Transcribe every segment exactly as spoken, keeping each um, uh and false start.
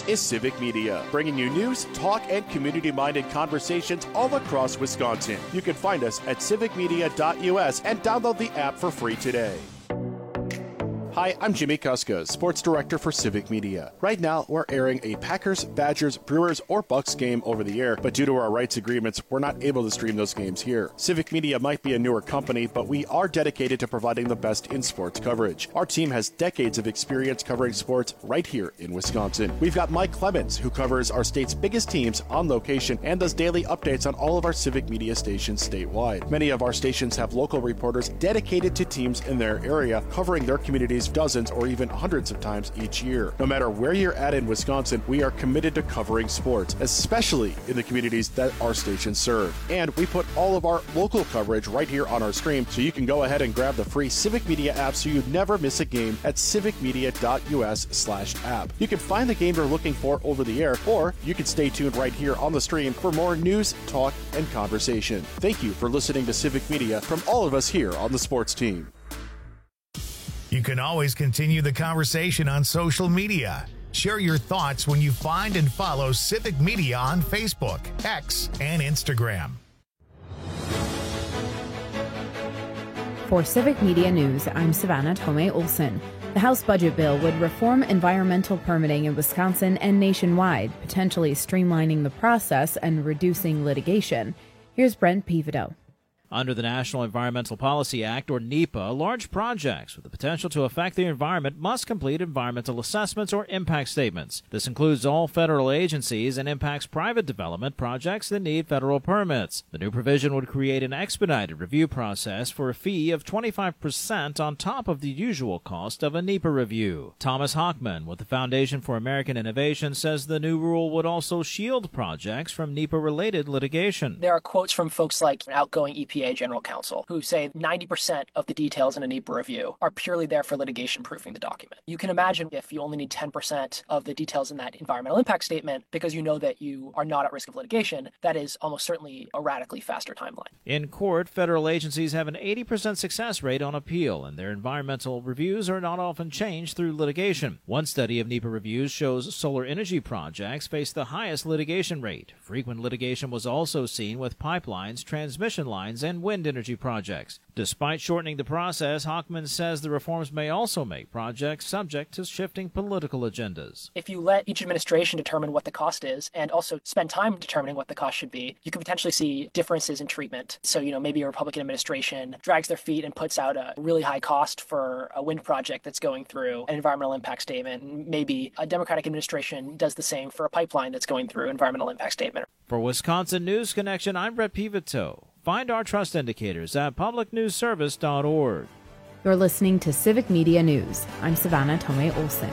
This is Civic Media, bringing you news, talk, and community-minded conversations all across Wisconsin. You can find us at civic media dot U S and download the app for free today. Hi, I'm Jimmy Kuska, Sports Director for Civic Media. Right now, we're airing a Packers, Badgers, Brewers, or Bucks game over the air, but due to our rights agreements, we're not able to stream those games here. Civic Media might be a newer company, but we are dedicated to providing the best in sports coverage. Our team has decades of experience covering sports right here in Wisconsin. We've got Mike Clemens, who covers our state's biggest teams on location and does daily updates on all of our Civic Media stations statewide. Many of our stations have local reporters dedicated to teams in their area, covering their communities dozens or even hundreds of times each year. No matter where you're at in Wisconsin, we are committed to covering sports, especially in the communities that our stations serve. And we put all of our local coverage right here on our stream, so you can go ahead and grab the free Civic Media app so you never miss a game at civic media dot U S slash app. You can find the game you're looking for over the air, or you can stay tuned right here on the stream for more news, talk, and conversation. Thank you for listening to Civic Media from all of us here on the sports team. You can always continue the conversation on social media. Share your thoughts when you find and follow Civic Media on Facebook, X, and Instagram. For Civic Media News, I'm Savannah Tomei-Olson. The House Budget Bill would reform environmental permitting in Wisconsin and nationwide, potentially streamlining the process and reducing litigation. Here's Brent Pivoto. Under the National Environmental Policy Act, or NEPA, large projects with the potential to affect the environment must complete environmental assessments or impact statements. This includes all federal agencies and impacts private development projects that need federal permits. The new provision would create an expedited review process for a fee of twenty-five percent on top of the usual cost of a NEPA review. Thomas Hockman with the Foundation for American Innovation says the new rule would also shield projects from NEPA-related litigation. There are quotes from folks like outgoing E P A General Counsel who say ninety percent of the details in a NEPA review are purely there for litigation proofing the document. You can imagine if you only need ten percent of the details in that environmental impact statement because you know that you are not at risk of litigation, that is almost certainly a radically faster timeline. In court, federal agencies have an eighty percent success rate on appeal, and their environmental reviews are not often changed through litigation. One study of NEPA reviews shows solar energy projects face the highest litigation rate. Frequent litigation was also seen with pipelines, transmission lines, and wind energy projects. Despite shortening the process, Hockman says the reforms may also make projects subject to shifting political agendas. If you let each administration determine what the cost is and also spend time determining what the cost should be, you could potentially see differences in treatment. So, you know, maybe a Republican administration drags their feet and puts out a really high cost for a wind project that's going through an environmental impact statement. Maybe a Democratic administration does the same for a pipeline that's going through environmental impact statement. For Wisconsin News Connection, I'm Brett Pivoto. Find our trust indicators at public news service dot org. You're listening to Civic Media News. I'm Savannah Tomei-Olson.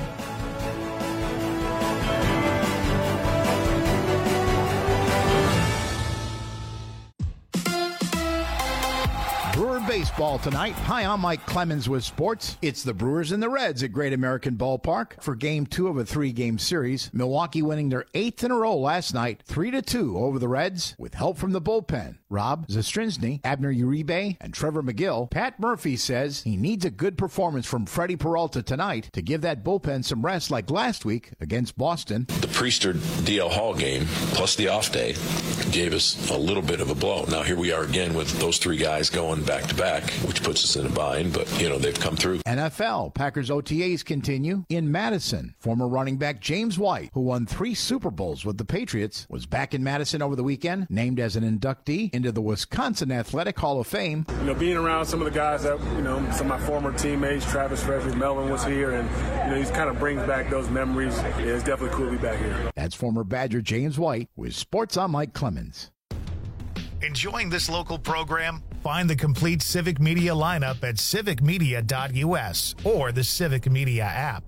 Brewer baseball tonight. Hi, I'm Mike Clemens with sports. It's the Brewers and the Reds at Great American Ballpark for game two of a three-game series. Milwaukee winning their eighth in a row last night, three to two over the Reds with help from the bullpen. Rob Zastryzny, Abner Uribe, and Trevor McGill. Pat Murphy says he needs a good performance from Freddie Peralta tonight to give that bullpen some rest like last week against Boston. The Priester D L Hall game plus the off day gave us a little bit of a blow. Now here we are again with those three guys going back to back, which puts us in a bind, but, you know, they've come through. N F L, Packers O T As continue in Madison. Former running back James White, who won three Super Bowls with the Patriots, was back in Madison over the weekend, named as an inductee into the Wisconsin Athletic Hall of Fame. You know, being around some of the guys that, you know, some of my former teammates, Travis Frederick, Melvin was here, and, you know, he kind of brings back those memories. Yeah, it's definitely cool to be back here. That's former Badger James White with Sports on Mike Clemens. Enjoying this local program? Find the complete Civic Media lineup at civic media dot U S or the Civic Media app.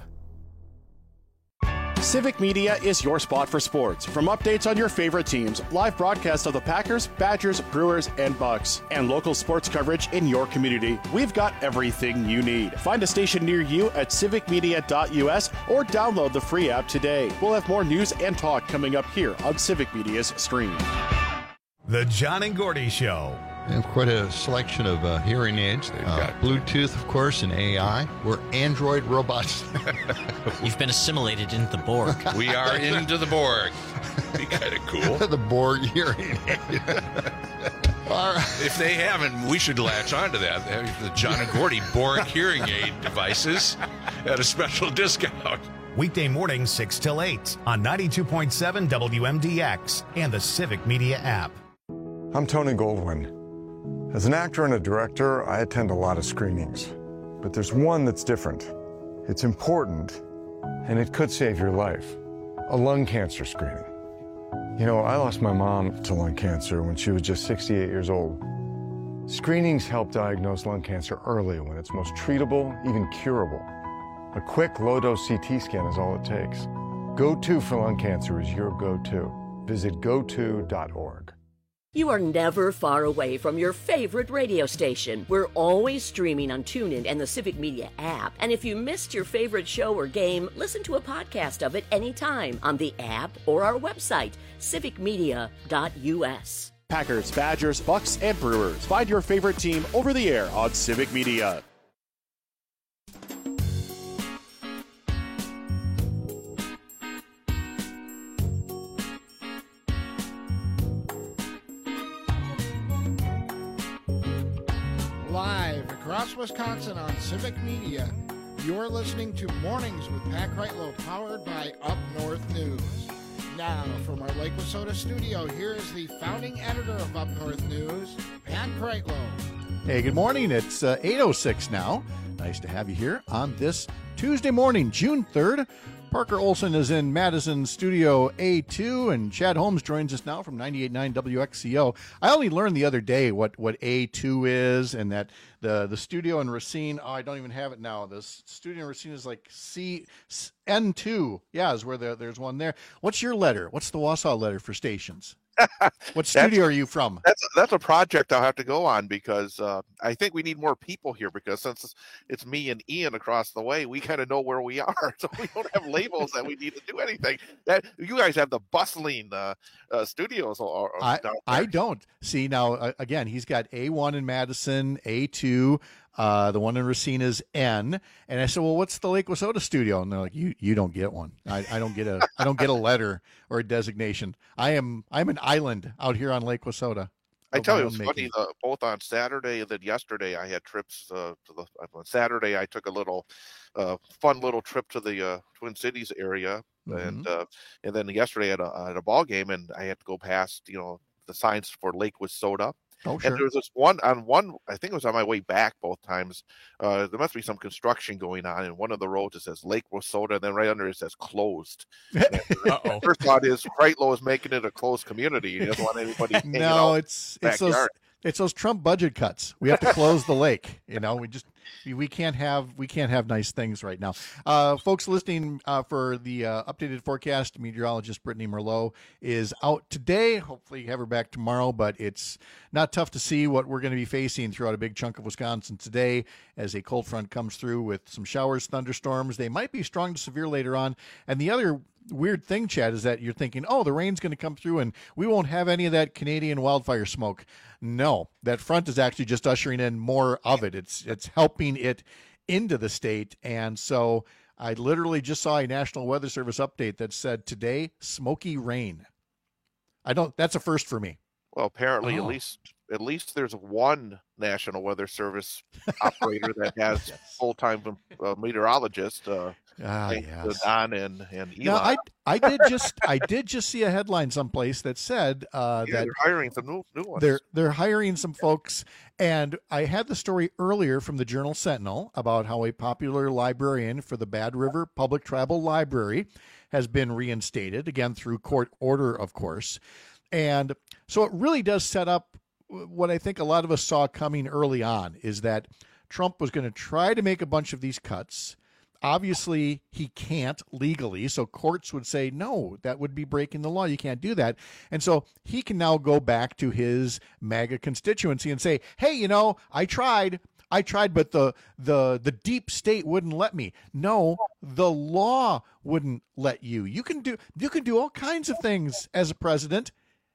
Civic Media is your spot for sports. From updates on your favorite teams, live broadcasts of the Packers, Badgers, Brewers, and Bucks, and local sports coverage in your community, we've got everything you need. Find a station near you at civic media dot U S or download the free app today. We'll have more news and talk coming up here on Civic Media's stream. The John and Gordy Show They have quite a selection of uh, hearing aids. They've uh, got Bluetooth, of course, and A I. We're Android robots. You've been assimilated into the Borg. We are into the Borg. Be kind of cool. The Borg hearing aid. If they haven't, we should latch onto that. The John and Gordy Borg hearing aid devices at a special discount. Weekday mornings six till eight on ninety-two point seven W M D X and the Civic Media app. I'm Tony Goldwyn. As an actor and a director, I attend a lot of screenings. But there's one that's different. It's important, and it could save your life. A lung cancer screening. You know, I lost my mom to lung cancer when she was just sixty-eight years old. Screenings help diagnose lung cancer early when it's most treatable, even curable. A quick low-dose C T scan is all it takes. Go To for lung cancer is your go-to. Visit go to dot org. You are never far away from your favorite radio station. We're always streaming on TuneIn and the Civic Media app. And if you missed your favorite show or game, listen to a podcast of it anytime on the app or our website, civic media dot u s. Packers, Badgers, Bucks, and Brewers. Find your favorite team over the air on Civic Media. Live across Wisconsin on Civic Media, you're listening to Mornings with Pat Kreitlow, powered by Up North News. Now, from our Lake Wissota studio, here is the founding editor of Up North News, Pat Kreitlow. Hey, good morning. It's uh, eight oh six now. Nice to have you here on this Tuesday morning, June third. Parker Olson is in Madison Studio A two, and Chad Holmes joins us now from ninety-eight point nine W X C O. I only learned the other day what, what A two is, and that the, the studio in Racine, oh, I don't even have it now. The studio in Racine is like C N two. Yeah, is where there, there's one there. What's your letter? What's the Wausau letter for stations? What studio are you from? That's that's a project I'll have to go on, because uh, I think we need more people here, because since it's, it's me and Ian across the way, we kind of know where we are, so we don't have labels that we need to do anything. That you guys have the bustling uh, uh, studios. Or, or I, I don't. See, now, uh, again, he's got A one in Madison, A two, uh, the one in Racine is N. And I said, well, what's the Lake Wissota studio? And they're like, you you don't get one. I, I don't get a I don't get a letter or a designation. I am I'm an island out here on Lake Wissota. I tell you, it was funny. Uh, both on Saturday and then yesterday, I had trips. Uh, to the on Saturday, I took a little uh, fun little trip to the uh, Twin Cities area, mm-hmm. and uh, and then yesterday at a at a ball game, and I had to go past you know the signs for Lake Wissota. Oh, sure. And there was this one on one, I think it was on my way back both times. Uh, there must be some construction going on in one of the roads. It says Lake Wissota, and then right under it says closed. Uh-oh. First thought is Kreitlow is making it a closed community. He doesn't want anybody hanging No, out it's it's those, it's those Trump budget cuts. We have to close the lake. You know, we just we can't have we can't have nice things right now. Uh, folks listening uh, for the uh, updated forecast, meteorologist Brittany Merlot is out today. Hopefully, have her back tomorrow. But it's not tough to see what we're going to be facing throughout a big chunk of Wisconsin today as a cold front comes through with some showers, thunderstorms. They might be strong to severe later on. And the other weird thing, Chad, is that you're thinking, oh, the rain's going to come through and we won't have any of that Canadian wildfire smoke. No, that front is actually just ushering in more of it. It's it's helping it into the state. And so I literally just saw a National Weather Service update that said today, smoky rain. I don't, that's a first for me. Well, apparently, oh. at least at least there's one National Weather Service operator that has yes. full-time uh, meteorologist. Uh, ah, yes. Don and and Eli. Now, I I did just I did just see a headline someplace that said uh, yeah, that they're hiring some new new ones. They're they're hiring some folks, and I had the story earlier from the Journal Sentinel about how a popular librarian for the Bad River Public Tribal Library has been reinstated, again through court order, of course. And so it really does set up what I think a lot of us saw coming early on, is that Trump was going to try to make a bunch of these cuts. Obviously, he can't legally, so courts would say, no, that would be breaking the law. You can't do that. And so he can now go back to his MAGA constituency and say, hey, you know, I tried. I tried, but the the the deep state wouldn't let me. No, the law wouldn't let you. You can do you can do all kinds of things as a president.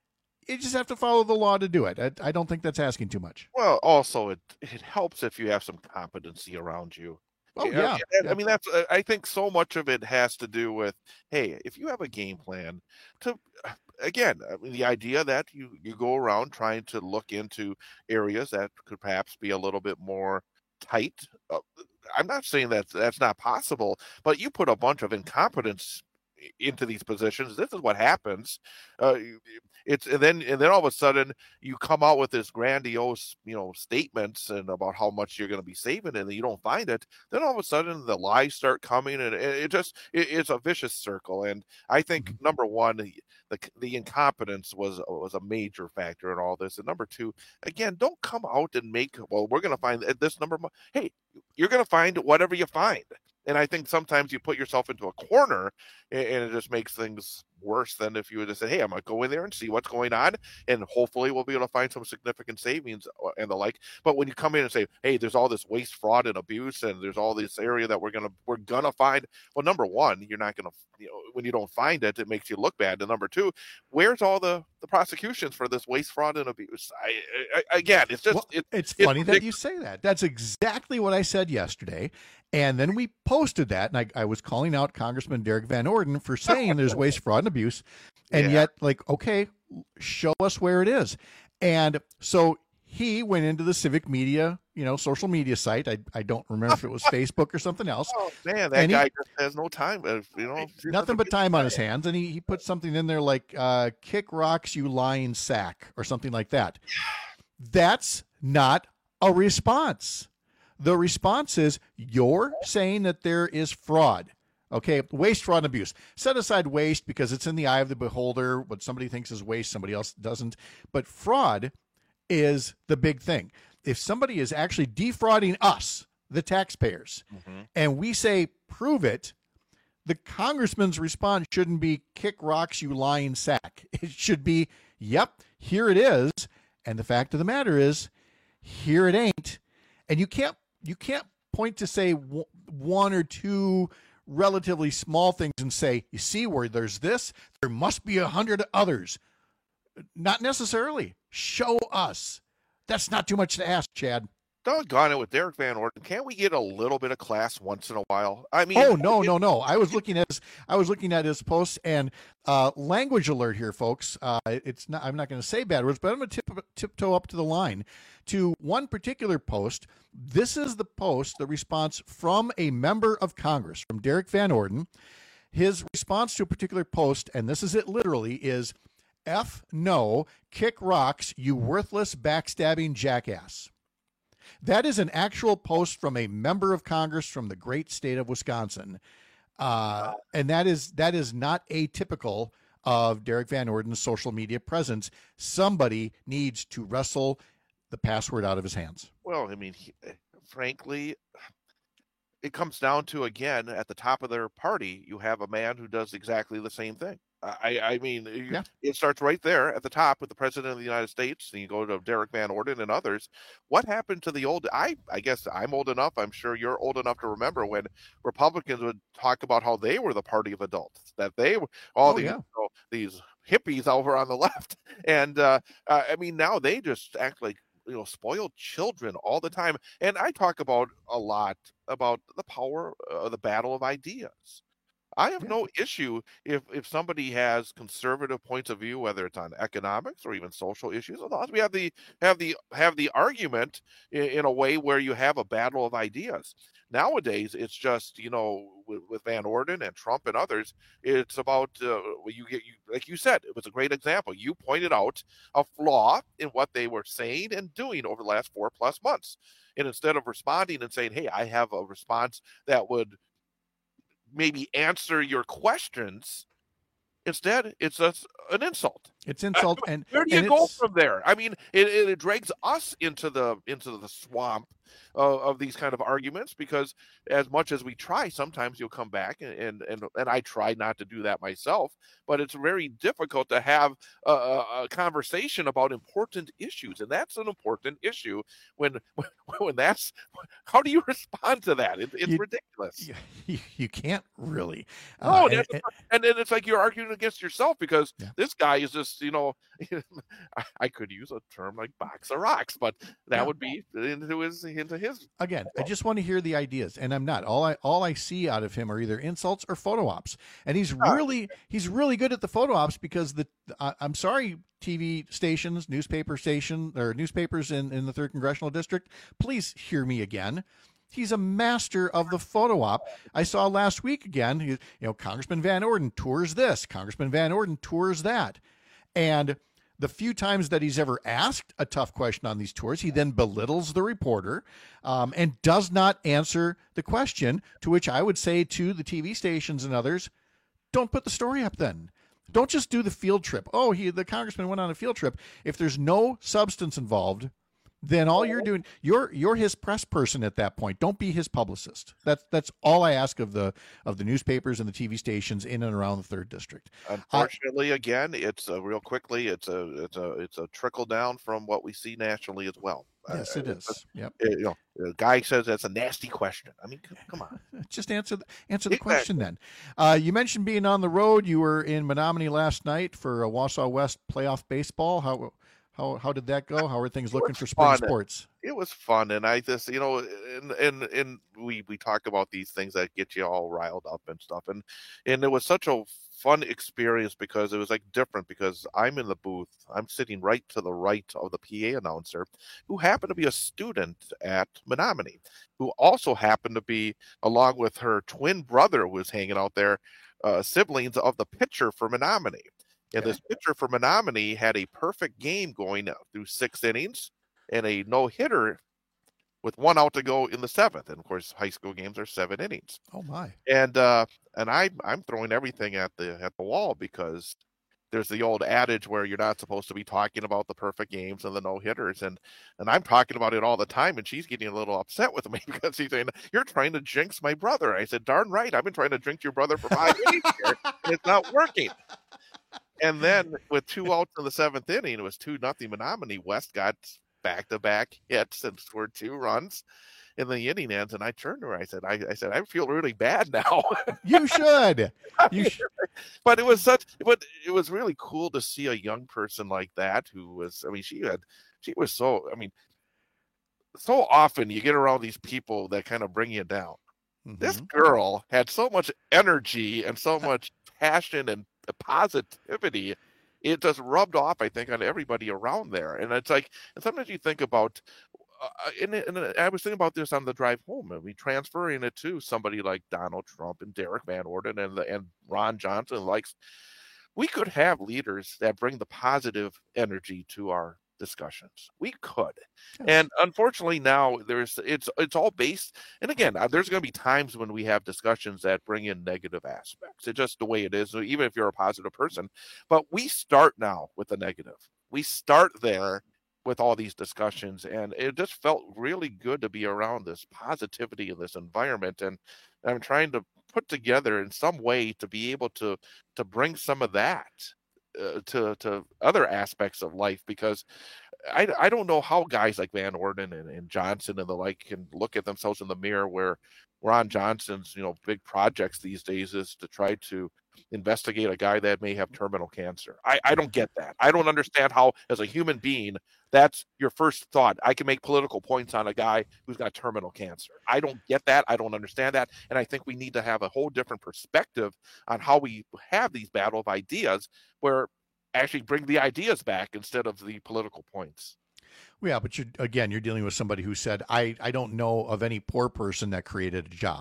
you just have to follow the law to do it. I, I don't think that's asking too much. Well, also it it helps if you have some competency around you. Oh You know, yeah. and, yeah. I mean, that's. uh, I think so much of it has to do with, hey, if you have a game plan, to again, I mean, the idea that you you go around trying to look into areas that could perhaps be a little bit more tight. Uh, I'm not saying that that's not possible, but you put a bunch of incompetence i- into these positions. This is what happens. Uh, you- it's and then and then all of a sudden you come out with this grandiose, you know, statements and about how much you're going to be saving, and you don't find it. Then all of a sudden the lies start coming, and it, it just it, it's a vicious circle. And I think number one, the the the incompetence was was a major factor in all this. And number two, again, don't come out and make, well, we're going to find at this number. mo-" Hey, you're going to find whatever you find. And I think sometimes you put yourself into a corner, a- and it just makes things worse than if you would have said, hey, I'm going to go in there and see what's going on, and hopefully we'll be able to find some significant savings or- and the like. But when you come in and say, hey, there's all this waste, fraud, and abuse, and there's all this area that we're going to we're gonna find, well, number one, you're not going to, you know, when you don't find it, it makes you look bad. And number two, where's all the, the prosecutions for this waste, fraud, and abuse? I, I, again, it's just, Well, it, it's funny that you say that. That's exactly what I said yesterday. And then we posted that, and I, I was calling out Congressman Derek Van Orden for saying there's waste, fraud, and abuse. And Yeah. yet, like, okay, show us where it is. And so he went into the Civic Media, you know, social media site. I, I don't remember if it was Facebook or something else. Oh man, that And he- guy just has no time. uh, You know, Nothing but time on his hands. And he, he put something in there like, uh, kick rocks, you lying sack, or something like that. That's not a response. The response is you're saying that there is fraud. Okay, waste, fraud, and abuse. Set aside waste because it's in the eye of the beholder. What somebody thinks is waste, somebody else doesn't. But fraud is the big thing. If somebody is actually defrauding us, the taxpayers, and we say, prove it, the congressman's response shouldn't be, kick rocks, you lying sack. It should be, yep, here it is. And the fact of the matter is, here it ain't. And you can't you can't point to, say, w- one or two relatively small things and say, you see where there's this, there must be a hundred others. Not necessarily. Show us. That's not too much to ask, Chad. Doggone it, with Derek Van Orden, can't we get a little bit of class once in a while? I mean, Oh no, no, no! I was looking at his, I was looking at his posts, and uh, language alert here, folks. Uh, it's not. I'm not going to say bad words, but I'm going to tip, tiptoe up to the line to one particular post. This is the post, the response from a member of Congress, from Derek Van Orden. His response to a particular post, and this is it literally, is F no, kick rocks, you worthless backstabbing jackass. That is an actual post from a member of Congress from the great state of Wisconsin. Uh, and that is that is not atypical of Derek Van Orden's social media presence. Somebody needs to wrestle the password out of his hands. well, I mean, he, frankly, it comes down to, again, at the top of their party, you have a man who does exactly the same thing. I, I mean, you- Yeah. it starts right there at the top with the president of the United States. And you go to Derek Van Orden and others. What happened to the old? I, I guess I'm old enough. I'm sure you're old enough to remember when Republicans would talk about how they were the party of adults, that they were all Oh, these yeah. you know, these hippies over on the left. And uh, uh, I mean, now they just act like, you know, spoiled children all the time. And I talk about a lot about the power of the battle of ideas. I have no issue if if somebody has conservative points of view, whether it's on economics or even social issues. As long as we have the have the have the argument in, in a way where you have a battle of ideas. Nowadays, it's just, you know, with, with Van Orden and Trump and others, it's about uh, you get you like you said, it was a great example. You pointed out a flaw in what they were saying and doing over the last four plus months, and instead of responding and saying, "Hey, I have a response that would maybe answer your questions," instead it's a, an insult. It's insult, and Where do you and go it's- from there? I mean, it, it, it drags us into the into the swamp of, of these kind of arguments, because as much as we try, sometimes you'll come back, and and and, and I try not to do that myself, but it's very difficult to have a, a, a conversation about important issues, and that's an important issue. When when, when that's how do you respond to that? It, it's You- ridiculous. You, you can't really. No, Uh, and, and- and then it's like you're arguing against yourself, because this guy is just almost, you know, I, I could use a term like box of rocks, but that Yeah. would be into his into his. Again, I just want to hear the ideas, and I'm not. All I all I see out of him are either insults or photo ops, and he's really he's really good at the photo ops because the uh, I'm sorry, T V stations, newspaper station or newspapers in in the third congressional district, please hear me again. He's a master of the photo op. I saw last week again, you know, Congressman Van Orden tours this, Congressman Van Orden tours that. And the few times that he's ever asked a tough question on these tours, he then belittles the reporter um, and does not answer the question, to which I would say to the T V stations and others, don't put the story up then. Don't just do the field trip. Oh, he the congressman went on a field trip. If there's no substance involved, then all you're doing, you're you're his press person at that point. Don't be his publicist. That's that's all I ask of the of the newspapers and the T V stations in and around the third district. Unfortunately, uh, again, it's a, real quickly. It's a it's a it's a trickle down from what we see nationally as well. Yes, uh, it is. Yep. You know, a guy says that's a nasty question. I mean, come, come on. Just answer the, answer the Exactly. question then. Uh, you mentioned being on the road. You were in Menominee last night for a Wausau West playoff baseball. How how how did that go? How are things looking for spring fun. sports? It was fun, and I just, you know, and and and we we talk about these things that get you all riled up and stuff, and and it was such a fun experience because it was like different because I'm in the booth, I'm sitting right to the right of the P A announcer, who happened to be a student at Menominee, who also happened to be, along with her twin brother who was hanging out there, uh, siblings of the pitcher for Menominee. And this pitcher for Menominee had a perfect game going through six innings and a no-hitter with one out to go in the seventh. And of course, high school games are seven innings. Oh my! And uh, and I I'm throwing everything at the at the wall because there's the old adage where you're not supposed to be talking about the perfect games and the no-hitters, and and I'm talking about it all the time, and she's getting a little upset with me because she's saying, "You're trying to jinx my brother." I said, "Darn right, I've been trying to jinx your brother for five innings here, and it's not working." And then with two outs in the seventh inning, it was two nothing Menominee. West got back-to-back hits and scored two runs in the inning ends. And I turned to her. I said, I, I said, I feel really bad now. You should. You should. But it was such. But it was really cool to see a young person like that who was. I mean, she had. She was so. I mean, so often you get around these people that kind of bring you down. Mm-hmm. This girl had so much energy and so much passion and positivity. It just rubbed off, I think, on everybody around there. And it's like, and sometimes you think about, uh, and, and I was thinking about this on the drive home, and we transferring it to somebody like Donald Trump and Derek Van Orden and the, and Ron Johnson. Like, we could have leaders that bring the positive energy to our discussions. We could. And unfortunately now there's it's it's all based, and again, there's going to be times when we have discussions that bring in negative aspects. It's just the way it is, even if you're a positive person. But we start now with the negative. We start there with all these discussions, and it just felt really good to be around this positivity in this environment. And I'm trying to put together in some way to be able to to bring some of that Uh, to to other aspects of life, because I, I don't know how guys like Van Orden and, and Johnson and the like can look at themselves in the mirror, where Ron Johnson's, you know, big projects these days is to try to investigate a guy that may have terminal cancer. I, I don't get that. I don't understand how, as a human being, that's your first thought. I can make political points on a guy who's got terminal cancer. I don't get that. I don't understand that. And I think we need to have a whole different perspective on how we have these battle of ideas, where actually bring the ideas back instead of the political points. Yeah, but you're, again, you're dealing with somebody who said, I, I don't know of any poor person that created a job.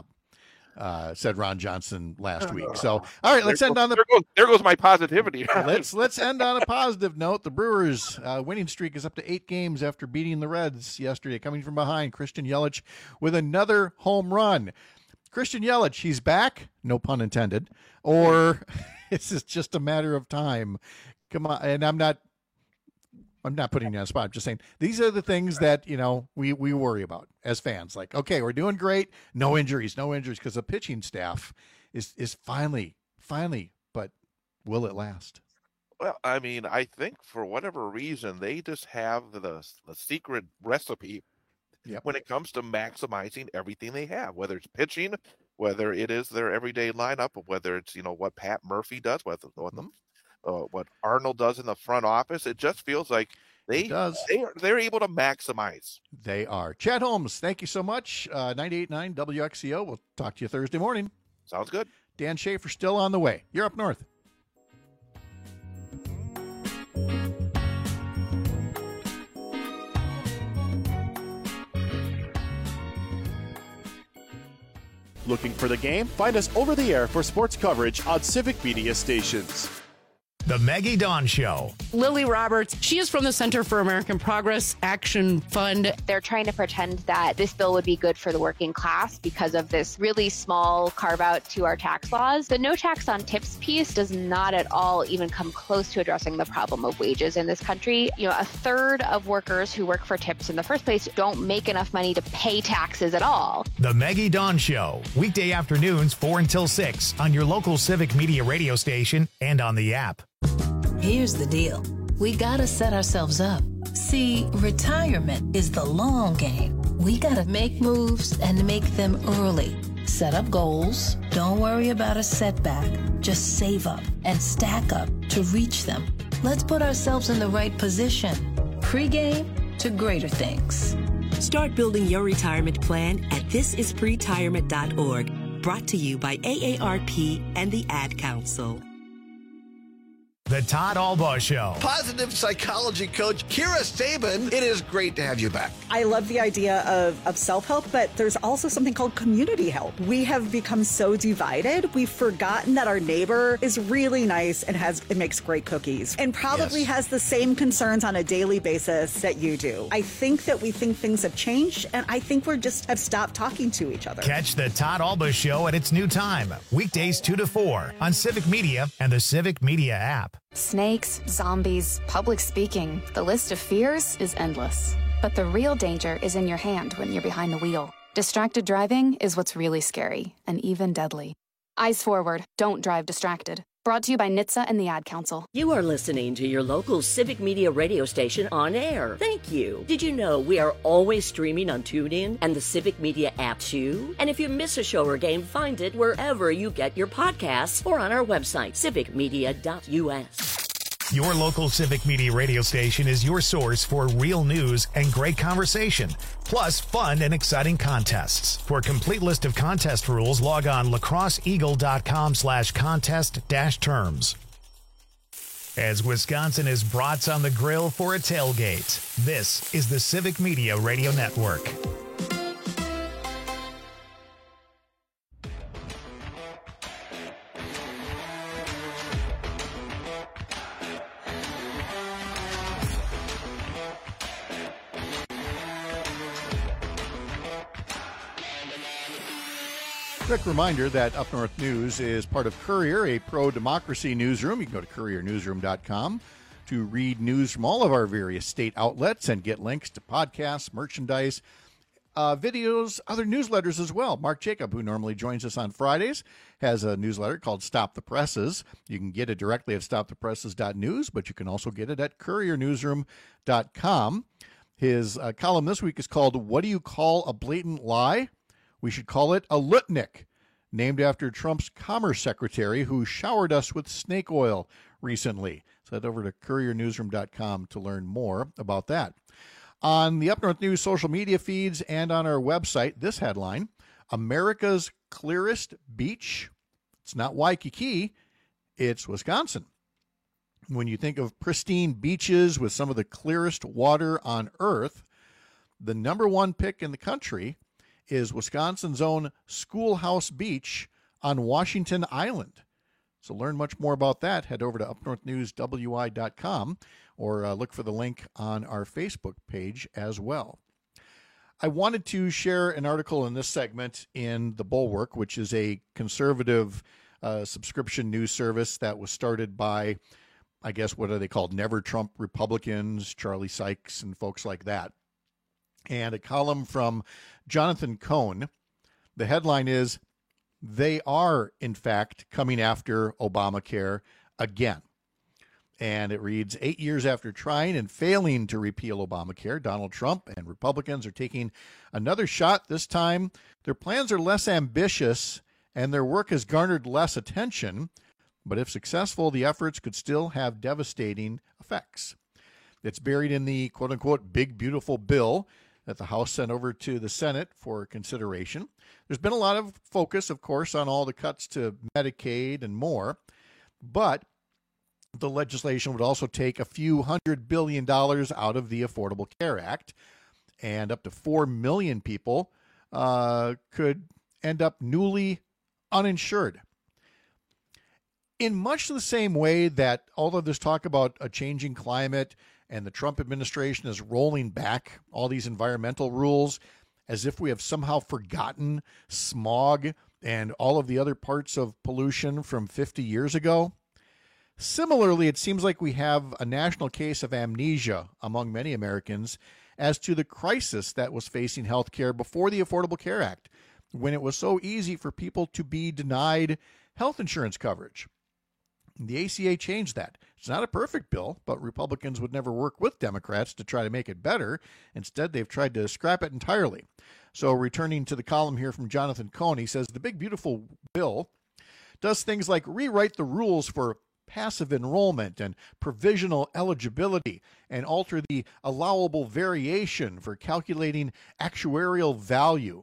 Uh, said Ron Johnson last week. So, all right, let's there end goes, on the. There goes, there goes my positivity. let's let's end on a positive note. The Brewers' uh, winning streak is up to eight games after beating the Reds yesterday. Coming from behind, Christian Yelich with another home run. Christian Yelich, he's back. No pun intended. Or this is just a matter of time. Come on, and I'm not. I'm not putting you on the spot. I'm just saying these are the things that, you know, we, we worry about as fans. Like, okay, we're doing great. No injuries, no injuries, because the pitching staff is is finally, finally, but will it last? Well, I mean, I think for whatever reason, they just have the, the secret recipe yep. when it comes to maximizing everything they have, whether it's pitching, whether it is their everyday lineup, whether it's, you know, what Pat Murphy does, whether what the uh, what Arnold does in the front office, it just feels like they does. they are, they're able to maximize. They are. Chad Holmes, thank you so much. Uh, ninety-eight point nine W X C O. We'll talk to you Thursday morning. Sounds good. Dan Schaefer still on the way. You're up north. Looking for the game? Find us over the air for sports coverage on Civic Media stations. The Maggie Dawn Show. Lily Roberts, she is from the Center for American Progress Action Fund. They're trying to pretend that this bill would be good for the working class because of this really small carve out to our tax laws. The no tax on tips piece does not at all even come close to addressing the problem of wages in this country. You know, a third of workers who work for tips in the first place don't make enough money to pay taxes at all. The Maggie Dawn Show, weekday afternoons four until six on your local Civic Media radio station and on the app. Here's the deal. We gotta set ourselves up. See, retirement is the long game. We gotta make moves and make them early. Set up goals. Don't worry about a setback. Just save up and stack up to reach them. Let's put ourselves in the right position. Pre-game to greater things. Start building your retirement plan at this is pretirement dot org. Brought to you by A A R P and the Ad Council. The Todd Albaugh Show. Positive psychology coach Kira Sabin, it is great to have you back. I love the idea of, of self-help, but there's also something called community help. We have become so divided, we've forgotten that our neighbor is really nice and has it makes great cookies and probably yes. has the same concerns on a daily basis that you do. I think that we think things have changed, and I think we're just have stopped talking to each other. Catch the Todd Albaugh Show at its new time, weekdays two to four on Civic Media and the Civic Media app. Snakes, zombies, public speaking. The list of fears is endless. But the real danger is in your hand when you're behind the wheel. Distracted driving is what's really scary and even deadly. Eyes forward. Don't drive distracted. Brought to you by N H T S A and the Ad Council. You are listening to your local Civic Media radio station on air. Thank you. Did you know we are always streaming on TuneIn and the Civic Media app too? And if you miss a show or game, find it wherever you get your podcasts or on our website, civic media dot U S. Your local Civic Media radio station is your source for real news and great conversation, plus fun and exciting contests. For a complete list of contest rules, log on lacrosseeagle.com slash contest dash terms. As Wisconsin is brats on the grill for a tailgate, this is the Civic Media Radio Network. Quick reminder that Up North News is part of Courier, a pro-democracy newsroom. You can go to courier newsroom dot com to read news from all of our various state outlets and get links to podcasts, merchandise, uh, videos, other newsletters as well. Mark Jacob, who normally joins us on Fridays, has a newsletter called Stop the Presses. You can get it directly at stop the presses dot news, but you can also get it at courier newsroom dot com. His uh, column this week is called What Do You Call a Blatant Lie? We should call it a Lutnick, named after Trump's Commerce Secretary who showered us with snake oil recently. So head over to courier newsroom dot com to learn more about that. On the Up North News social media feeds and on our website, this headline, America's Clearest Beach. It's not Waikiki, it's Wisconsin. When you think of pristine beaches with some of the clearest water on earth, the number one pick in the country is Wisconsin's own Schoolhouse Beach on Washington Island. So learn much more about that. Head over to up north news w i dot com or uh, look for the link on our Facebook page as well. I wanted to share an article in this segment in The Bulwark, which is a conservative uh, subscription news service that was started by, I guess, what are they called? Never Trump Republicans, Charlie Sykes and folks like that. And a column from Jonathan Cohn. The headline is, They Are, in fact, Coming After Obamacare Again. And it reads, eight years after trying and failing to repeal Obamacare, Donald Trump and Republicans are taking another shot. This time, their plans are less ambitious and their work has garnered less attention. but if successful, the efforts could still have devastating effects. It's buried in the quote-unquote big, beautiful bill that the House sent over to the Senate for consideration. There's been a lot of focus, of course, on all the cuts to Medicaid and more, but the legislation would also take a few hundred billion dollars out of the Affordable Care Act, and up to four million people uh, could end up newly uninsured. In much the same way that all of this talk about a changing climate and the Trump administration is rolling back all these environmental rules as if we have somehow forgotten smog and all of the other parts of pollution from fifty years ago, similarly, it seems like we have a national case of amnesia among many Americans as to the crisis that was facing healthcare before the Affordable Care Act, when it was so easy for people to be denied health insurance coverage. The A C A changed that. It's not a perfect bill, but Republicans would never work with Democrats to try to make it better. Instead, they've tried to scrap it entirely. So returning to the column here from Jonathan Cohn, he says the big, beautiful bill does things like rewrite the rules for passive enrollment and provisional eligibility and alter the allowable variation for calculating actuarial value.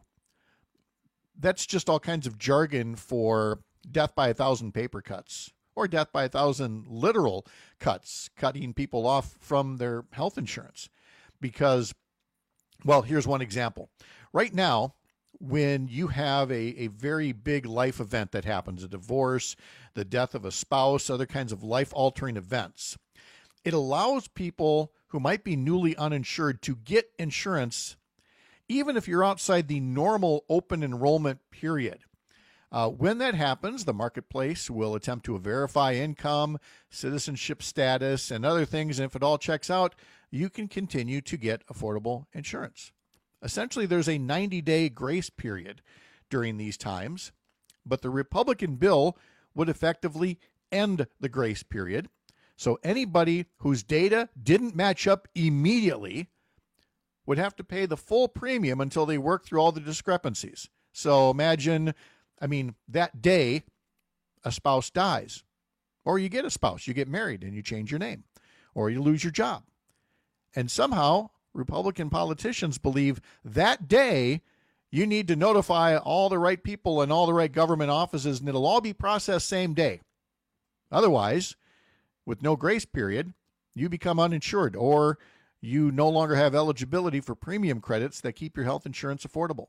That's just all kinds of jargon for death by a thousand paper cuts, or death by a thousand literal cuts, cutting people off from their health insurance. Because, well, here's one example. Right now, when you have a, a very big life event that happens, a divorce, the death of a spouse, other kinds of life-altering events, it allows people who might be newly uninsured to get insurance even if you're outside the normal open enrollment period. Uh, when that happens, the marketplace will attempt to verify income, citizenship status, and other things. And if it all checks out, you can continue to get affordable insurance. Essentially, there's a ninety-day grace period during these times, but the Republican bill would effectively end the grace period. So anybody whose data didn't match up immediately would have to pay the full premium until they work through all the discrepancies. So imagine, I mean, that day a spouse dies, or you get a spouse, you get married and you change your name, or you lose your job. And somehow Republican politicians believe that day you need to notify all the right people in all the right government offices, and it'll all be processed same day. Otherwise, with no grace period, you become uninsured, or you no longer have eligibility for premium credits that keep your health insurance affordable.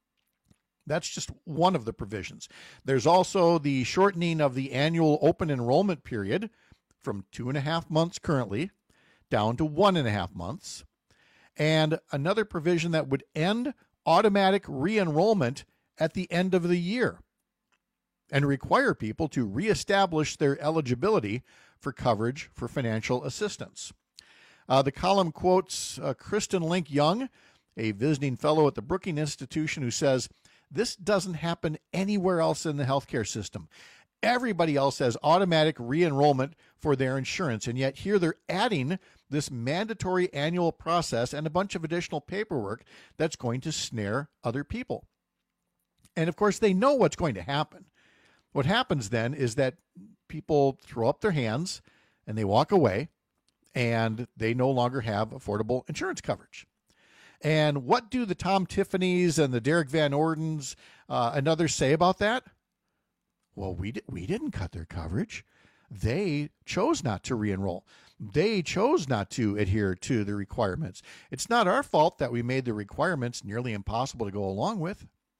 That's just one of the provisions. There's also the shortening of the annual open enrollment period from two and a half months currently down to one and a half months. And another provision that would end automatic re-enrollment at the end of the year and require people to reestablish their eligibility for coverage for financial assistance. Uh, the column quotes uh, Kristen Link Young, a visiting fellow at the Brookings Institution, who says, "This doesn't happen anywhere else in the healthcare system. Everybody else has automatic re-enrollment for their insurance, and yet here they're adding this mandatory annual process and a bunch of additional paperwork that's going to snare other people." And of course, they know what's going to happen. What happens then is that people throw up their hands and they walk away, and they no longer have affordable insurance coverage. And what do the Tom Tiffanys and the Derek Van Ordens uh, and others say about that? Well, we, di- we didn't cut their coverage. They chose not to re-enroll. They chose not to adhere to the requirements. It's not our fault that we made the requirements nearly impossible to go along with.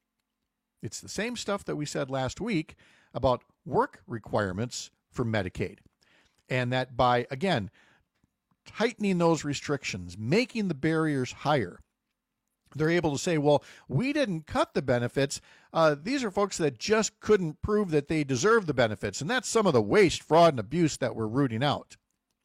It's the same stuff that we said last week about work requirements for Medicaid. And that by, again, tightening those restrictions, making the barriers higher, they're able to say, well, we didn't cut the benefits. Uh, these are folks that just couldn't prove that they deserve the benefits. And that's some of the waste, fraud, and abuse that we're rooting out.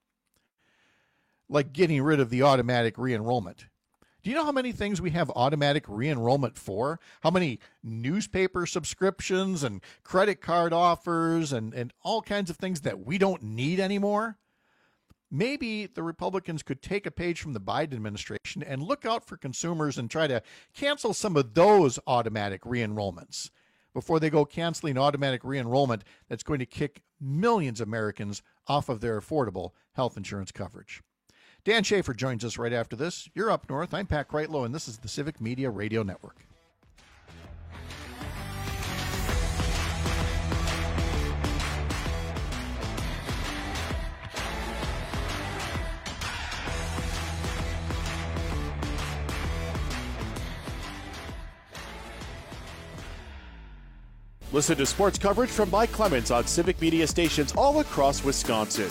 Like getting rid of the automatic re-enrollment. Do you know how many things we have automatic re-enrollment for? How many newspaper subscriptions and credit card offers and, and all kinds of things that we don't need anymore? Maybe the Republicans could take a page from the Biden administration and look out for consumers and try to cancel some of those automatic re-enrollments before they go canceling automatic re-enrollment that's going to kick millions of Americans off of their affordable health insurance coverage. Dan Schaefer joins us right after this. You're Up North. I'm Pat Kreitlow, and this is the Civic Media Radio Network. Listen to sports coverage from Mike Clemens on Civic Media stations all across Wisconsin.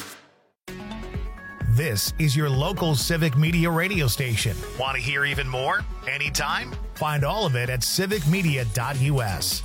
This is your local Civic Media radio station. Want to hear even more? Anytime? Find all of it at civic media dot u s.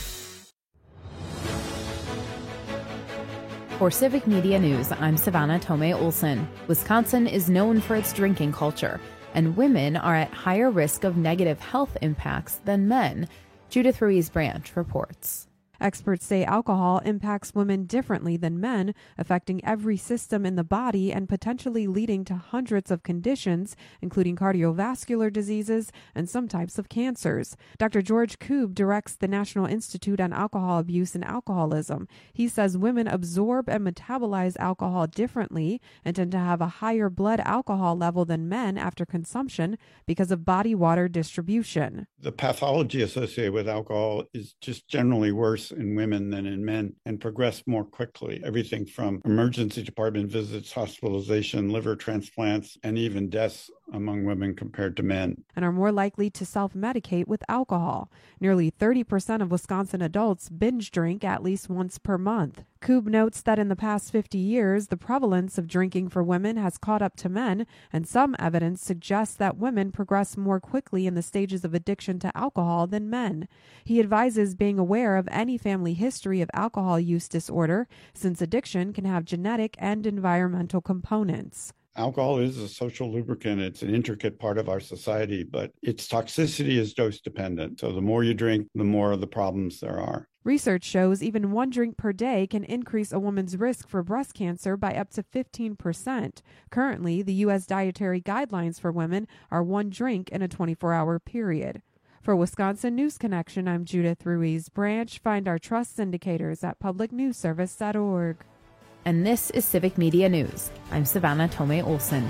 For Civic Media News, I'm Savannah Tomei Olson. Wisconsin is known for its drinking culture, and women are at higher risk of negative health impacts than men. Judith Ruiz-Branch reports. Experts say alcohol impacts women differently than men, affecting every system in the body and potentially leading to hundreds of conditions, including cardiovascular diseases and some types of cancers. Doctor George Koob directs the National Institute on Alcohol Abuse and Alcoholism. He says women absorb and metabolize alcohol differently and tend to have a higher blood alcohol level than men after consumption because of body water distribution. The pathology associated with alcohol is just generally worse in women than in men and progress more quickly. Everything from emergency department visits, hospitalization, liver transplants, and even deaths among women compared to men. And are more likely to self-medicate with alcohol. Nearly thirty percent of Wisconsin adults binge drink at least once per month. Koob notes that in the past fifty years, the prevalence of drinking for women has caught up to men, and some evidence suggests that women progress more quickly in the stages of addiction to alcohol than men. He advises being aware of any family history of alcohol use disorder, since addiction can have genetic and environmental components. Alcohol is a social lubricant. It's an intricate part of our society, but its toxicity is dose dependent. So the more you drink, the more of the problems there are. Research shows even one drink per day can increase a woman's risk for breast cancer by up to fifteen percent. Currently, the U S dietary guidelines for women are one drink in a twenty-four hour period. For Wisconsin News Connection, I'm Judith Ruiz-Branch. Find our trust indicators at public news service dot org. And this is Civic Media News. I'm Savannah Tomei Olson.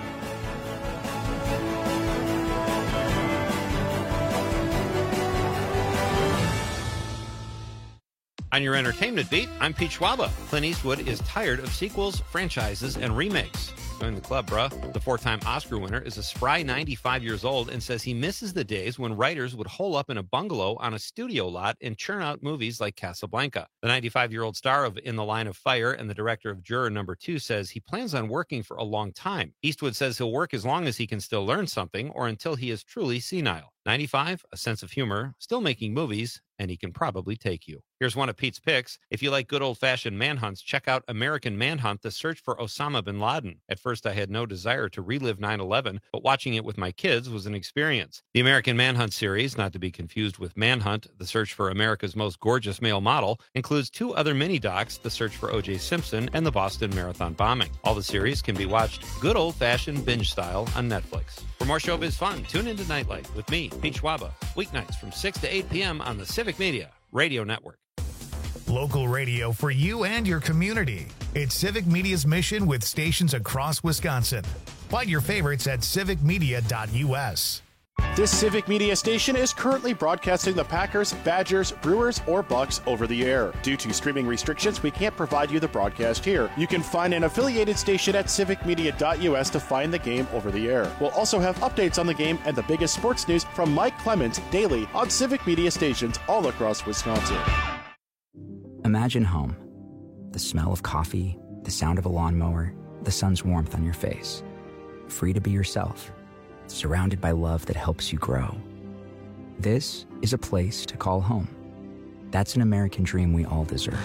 On your entertainment beat, I'm Pete Schwaba. Clint Eastwood is tired of sequels, franchises, and remakes. Join the club, bruh. The four-time Oscar winner is a spry ninety-five years old and says he misses the days when writers would hole up in a bungalow on a studio lot and churn out movies like Casablanca. The ninety-five-year-old star of In the Line of Fire and the director of Juror Number Two says he plans on working for a long time. Eastwood says he'll work as long as he can still learn something or until he is truly senile. ninety-five, a sense of humor, still making movies, and he can probably take you. Here's one of Pete's picks. If you like good old-fashioned manhunts, check out American Manhunt, the search for Osama bin Laden. At first, I had no desire to relive nine eleven, but watching it with my kids was an experience. The American Manhunt series, not to be confused with Manhunt, the search for America's most gorgeous male model, includes two other mini-docs, the search for O J Simpson and the Boston Marathon bombing. All the series can be watched good old-fashioned binge style on Netflix. For more showbiz fun, tune into Nightlight with me, Pete Schwaba, weeknights from six to eight p.m. on the Civic Media Radio Network. Local radio for you and your community. It's Civic Media's mission with stations across Wisconsin. Find your favorites at civic media dot u s. This Civic Media station is currently broadcasting the Packers, Badgers, Brewers, or Bucks over the air. Due to streaming restrictions, we can't provide you the broadcast here. You can find an affiliated station at civic media dot u s to find the game over the air. We'll also have updates on the game and the biggest sports news from Mike Clemens daily on Civic Media stations all across Wisconsin. Imagine home. The smell of coffee, the sound of a lawnmower, the sun's warmth on your face. Free to be yourself. Surrounded by love that helps you grow. This is a place to call home. That's an American dream we all deserve.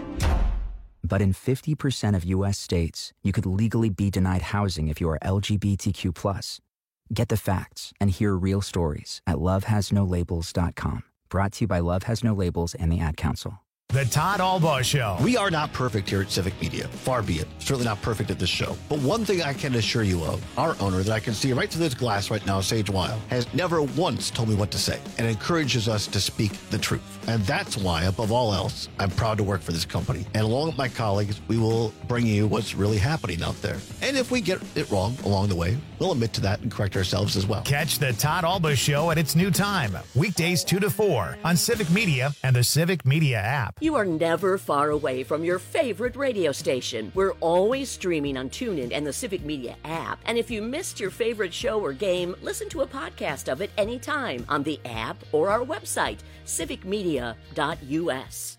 But in fifty percent of U S states, you could legally be denied housing if you are L G B T Q plus. Get the facts and hear real stories at love has no labels dot com. Brought to you by Love Has No Labels and the Ad Council. The Todd Albaugh Show. We are not perfect here at Civic Media. Far be it. Certainly not perfect at this show. But one thing I can assure you of, our owner that I can see right through this glass right now, Sage Weil, has never once told me what to say and encourages us to speak the truth. And that's why, above all else, I'm proud to work for this company. And along with my colleagues, we will bring you what's really happening out there. And if we get it wrong along the way, we'll admit to that and correct ourselves as well. Catch the Todd Albaugh Show at its new time, weekdays two to four on Civic Media and the Civic Media app. You are never far away from your favorite radio station. We're always streaming on TuneIn and the Civic Media app. And if you missed your favorite show or game, listen to a podcast of it anytime on the app or our website, civic media dot u s.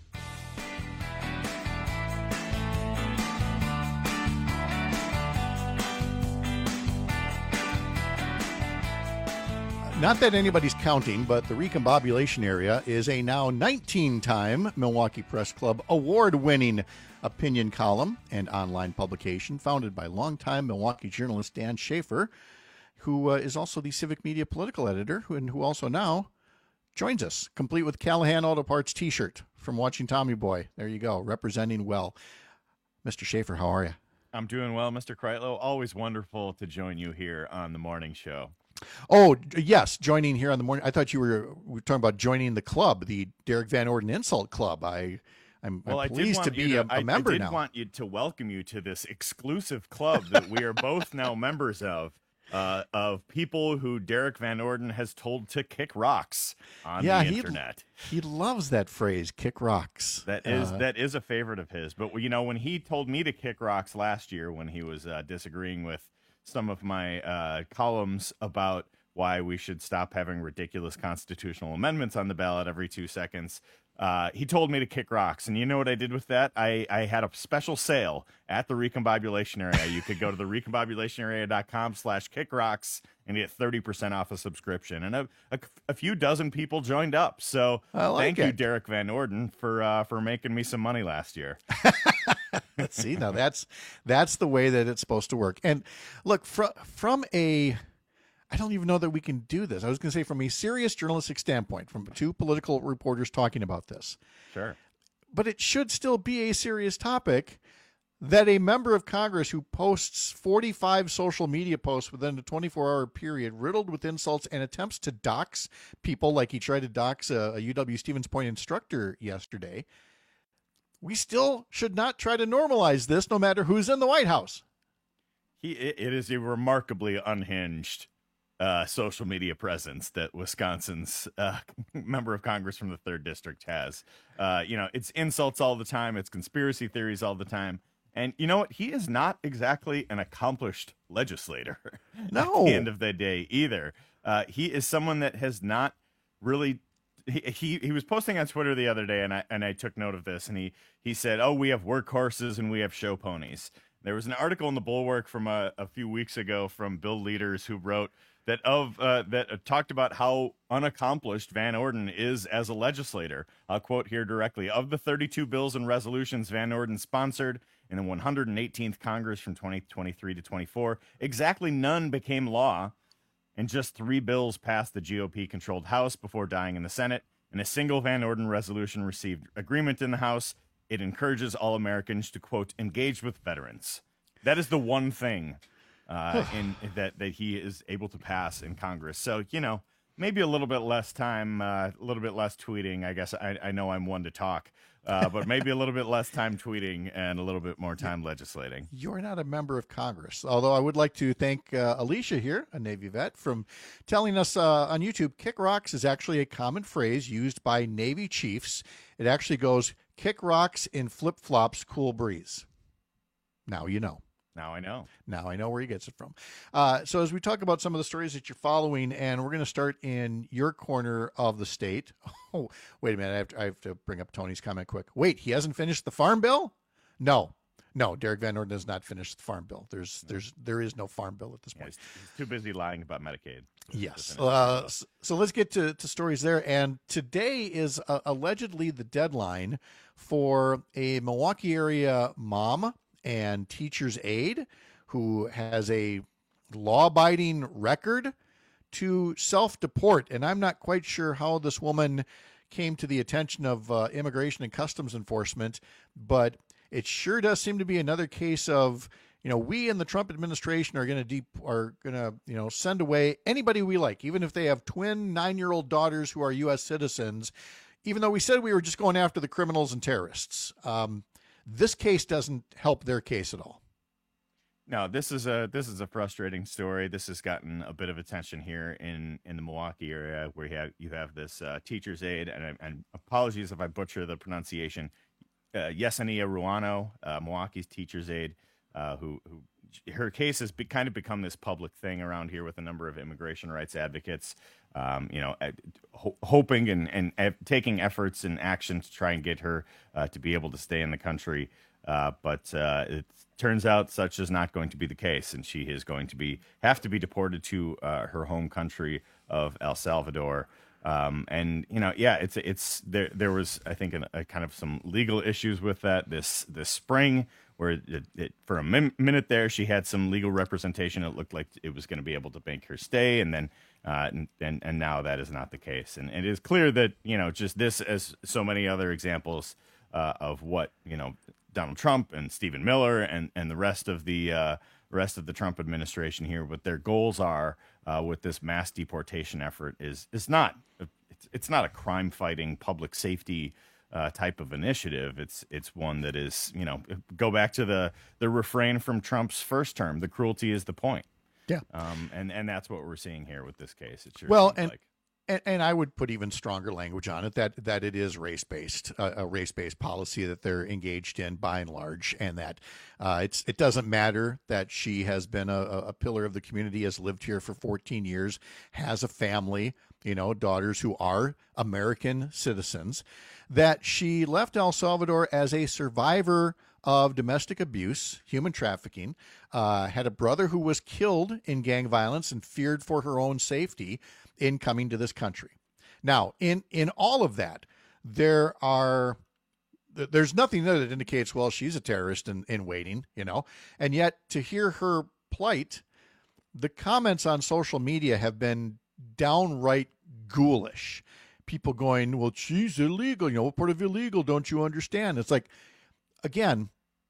Not that anybody's counting, but the Recombobulation Area is a now nineteen-time Milwaukee Press Club award-winning opinion column and online publication founded by longtime Milwaukee journalist Dan Schaefer, who uh, is also the Civic Media political editor, who, and who also now joins us, complete with Callahan Auto Parts T-shirt from Watching Tommy Boy. There you go, representing well. Mister Schaefer, how are you? I'm doing well, Mister Kreitlow. Always wonderful to join you here on the morning show. Oh, yes, joining here on the morning. I thought you were, we were talking about joining the club, the Derek Van Orden Insult Club. I, I'm, well, I'm I pleased to be to, a, a member I, I did now. want you to welcome you to this exclusive club that we are both now members of, uh, of people who Derek Van Orden has told to kick rocks on yeah, the he, internet. He loves that phrase, kick rocks. That is uh, that is a favorite of his. But, you know, when he told me to kick rocks last year when he was uh, disagreeing with some of my uh, columns about why we should stop having ridiculous constitutional amendments on the ballot every two seconds. Uh, he told me to kick rocks. And you know what I did with that? I, I had a special sale at the Recombobulation Area. You could go to the recombobulation area dot com slash kick rocks and get thirty percent off a subscription. And a, a, a few dozen people joined up. So like thank it. you, Derek Van Orden, for uh, for making me some money last year. See, now that's that's the way that it's supposed to work. And look, from from a I don't even know that we can do this. I was going to say from a serious journalistic standpoint, from two political reporters talking about this. Sure. But it should still be a serious topic that a member of Congress who posts forty-five social media posts within a twenty-four hour period riddled with insults and attempts to dox people like he tried to dox a, a U W Stevens Point instructor yesterday. We still should not try to normalize this no matter who's in the White House. He, it, it is a remarkably unhinged Uh, social media presence that Wisconsin's uh, member of Congress from the third district has. Uh, you know, it's insults all the time. It's conspiracy theories all the time. And you know what? He is not exactly an accomplished legislator no. at the end of the day either. Uh, he is someone that has not really. He, he he was posting on Twitter the other day, and I and I took note of this. And he he said, "Oh, we have workhorses and we have show ponies." There was an article in the Bulwark from a, a few weeks ago from Bill Leaders who wrote that of uh, that uh, talked about how unaccomplished Van Orden is as a legislator. I'll quote here directly: "Of the thirty-two bills and resolutions Van Orden sponsored in the one hundred eighteenth Congress from twenty twenty-three to twenty-four, exactly none became law, and just three bills passed the G O P-controlled House before dying in the Senate, and a single Van Orden resolution received agreement in the House. It encourages all Americans to, quote, engage with veterans." That is the one thing uh, in that, that he is able to pass in Congress. So, you know, maybe a little bit less time, uh, a little bit less tweeting. I guess I, I know I'm one to talk, uh, but maybe a little bit less time tweeting and a little bit more time legislating. You're not a member of Congress, although I would like to thank uh, Alicia here, a Navy vet, from telling us uh, on YouTube, kick rocks is actually a common phrase used by Navy chiefs. It actually goes, kick rocks in flip-flops, cool breeze. Now you know. Now I know. Now I know where he gets it from. Uh, so as we talk about some of the stories that you're following, and we're going to start in your corner of the state. Oh, wait a minute. I have to, I have to bring up Tony's comment quick. Wait, he hasn't finished the farm bill? No. No, Derek Van Orden has not finished the farm bill. There's, there's, there is no farm bill at this point. Yeah, he's, he's too busy lying about Medicaid. Yes. Uh, so, so let's get to, to stories there. And today is uh, allegedly the deadline for a Milwaukee area mom and teacher's aide who has a law-abiding record to self-deport. And I'm not quite sure how this woman came to the attention of uh, Immigration and Customs Enforcement, but it sure does seem to be another case of, you know, we in the Trump administration are going to deep are going to, you know, send away anybody we like, even if they have twin nine-year-old daughters who are U S citizens, even though we said we were just going after the criminals and terrorists. Um, this case doesn't help their case at all. No, this is a this is a frustrating story. This has gotten a bit of attention here in, in the Milwaukee area, where you have you have this uh, teacher's aide, and, and apologies if I butcher the pronunciation, uh, Yesenia Ruano, uh, Milwaukee's teacher's aide, uh, who who her case has be, kind of become this public thing around here with a number of immigration rights advocates, um, you know, ho- hoping and and uh, taking efforts and action to try and get her uh, to be able to stay in the country. Uh, but uh, it turns out such is not going to be the case, and she is going to be have to be deported to uh, her home country of El Salvador. Um, and you know, yeah, it's it's there. There was, I think, an, a kind of some legal issues with that this this spring, where it, it, for a min- minute there she had some legal representation. It looked like it was going to be able to bank her stay, and then uh, and, and and now that is not the case. And it is clear that, you know, just this, as so many other examples uh, of what, you know, Donald Trump and Stephen Miller and, and the rest of the uh, rest of the Trump administration here, what their goals are uh, with this mass deportation effort is is not it's, it's not a crime fighting public safety uh, type of initiative. It's it's one that is, you know, go back to the the refrain from Trump's first term: the cruelty is the point. Yeah, um, and and that's what we're seeing here with this case. It sure well, seems and. like. And, and I would put even stronger language on it, that that it is race-based, uh, a race-based policy that they're engaged in by and large, and that uh, it's it doesn't matter that she has been a, a pillar of the community, has lived here for fourteen years, has a family, you know, daughters who are American citizens, that she left El Salvador as a survivor of domestic abuse, human trafficking, uh, had a brother who was killed in gang violence and feared for her own safety in coming to this country. Now, in, in all of that, there are, there's nothing there that indicates, well, she's a terrorist in, in waiting, you know, and yet to hear her plight, the comments on social media have been downright ghoulish. People going, well, she's illegal, you know, what part of illegal don't you understand? It's like, again,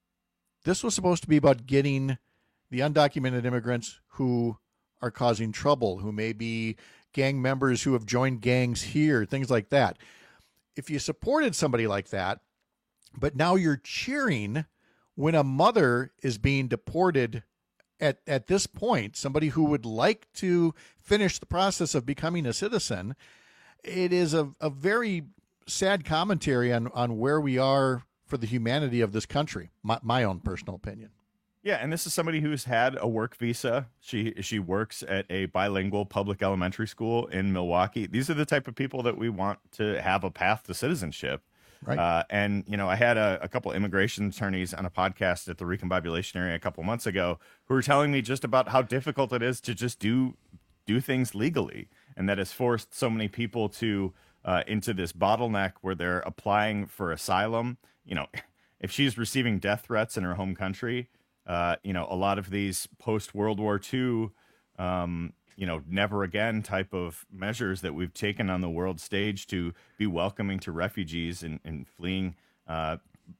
this was supposed to be about getting the undocumented immigrants who are causing trouble, who may be gang members who have joined gangs here, things like that. If you supported somebody like that, but now you're cheering when a mother is being deported at, at this point, somebody who would like to finish the process of becoming a citizen, it is a, a very sad commentary on, on where we are for the humanity of this country, my, my own personal opinion. Yeah, and this is somebody who's had a work visa. She she works at a bilingual public elementary school in Milwaukee. These are the type of people that we want to have a path to citizenship. Right. Uh, and, you know, I had a, a couple immigration attorneys on a podcast at the Recombobulation area a couple months ago who were telling me just about how difficult it is to just do do things legally, and that has forced so many people to uh, into this bottleneck where they're applying for asylum. You know, if she's receiving death threats in her home country, Uh, you know, a lot of these post-World War Two, um, you know, never again type of measures that we've taken on the world stage to be welcoming to refugees and, and fleeing uh,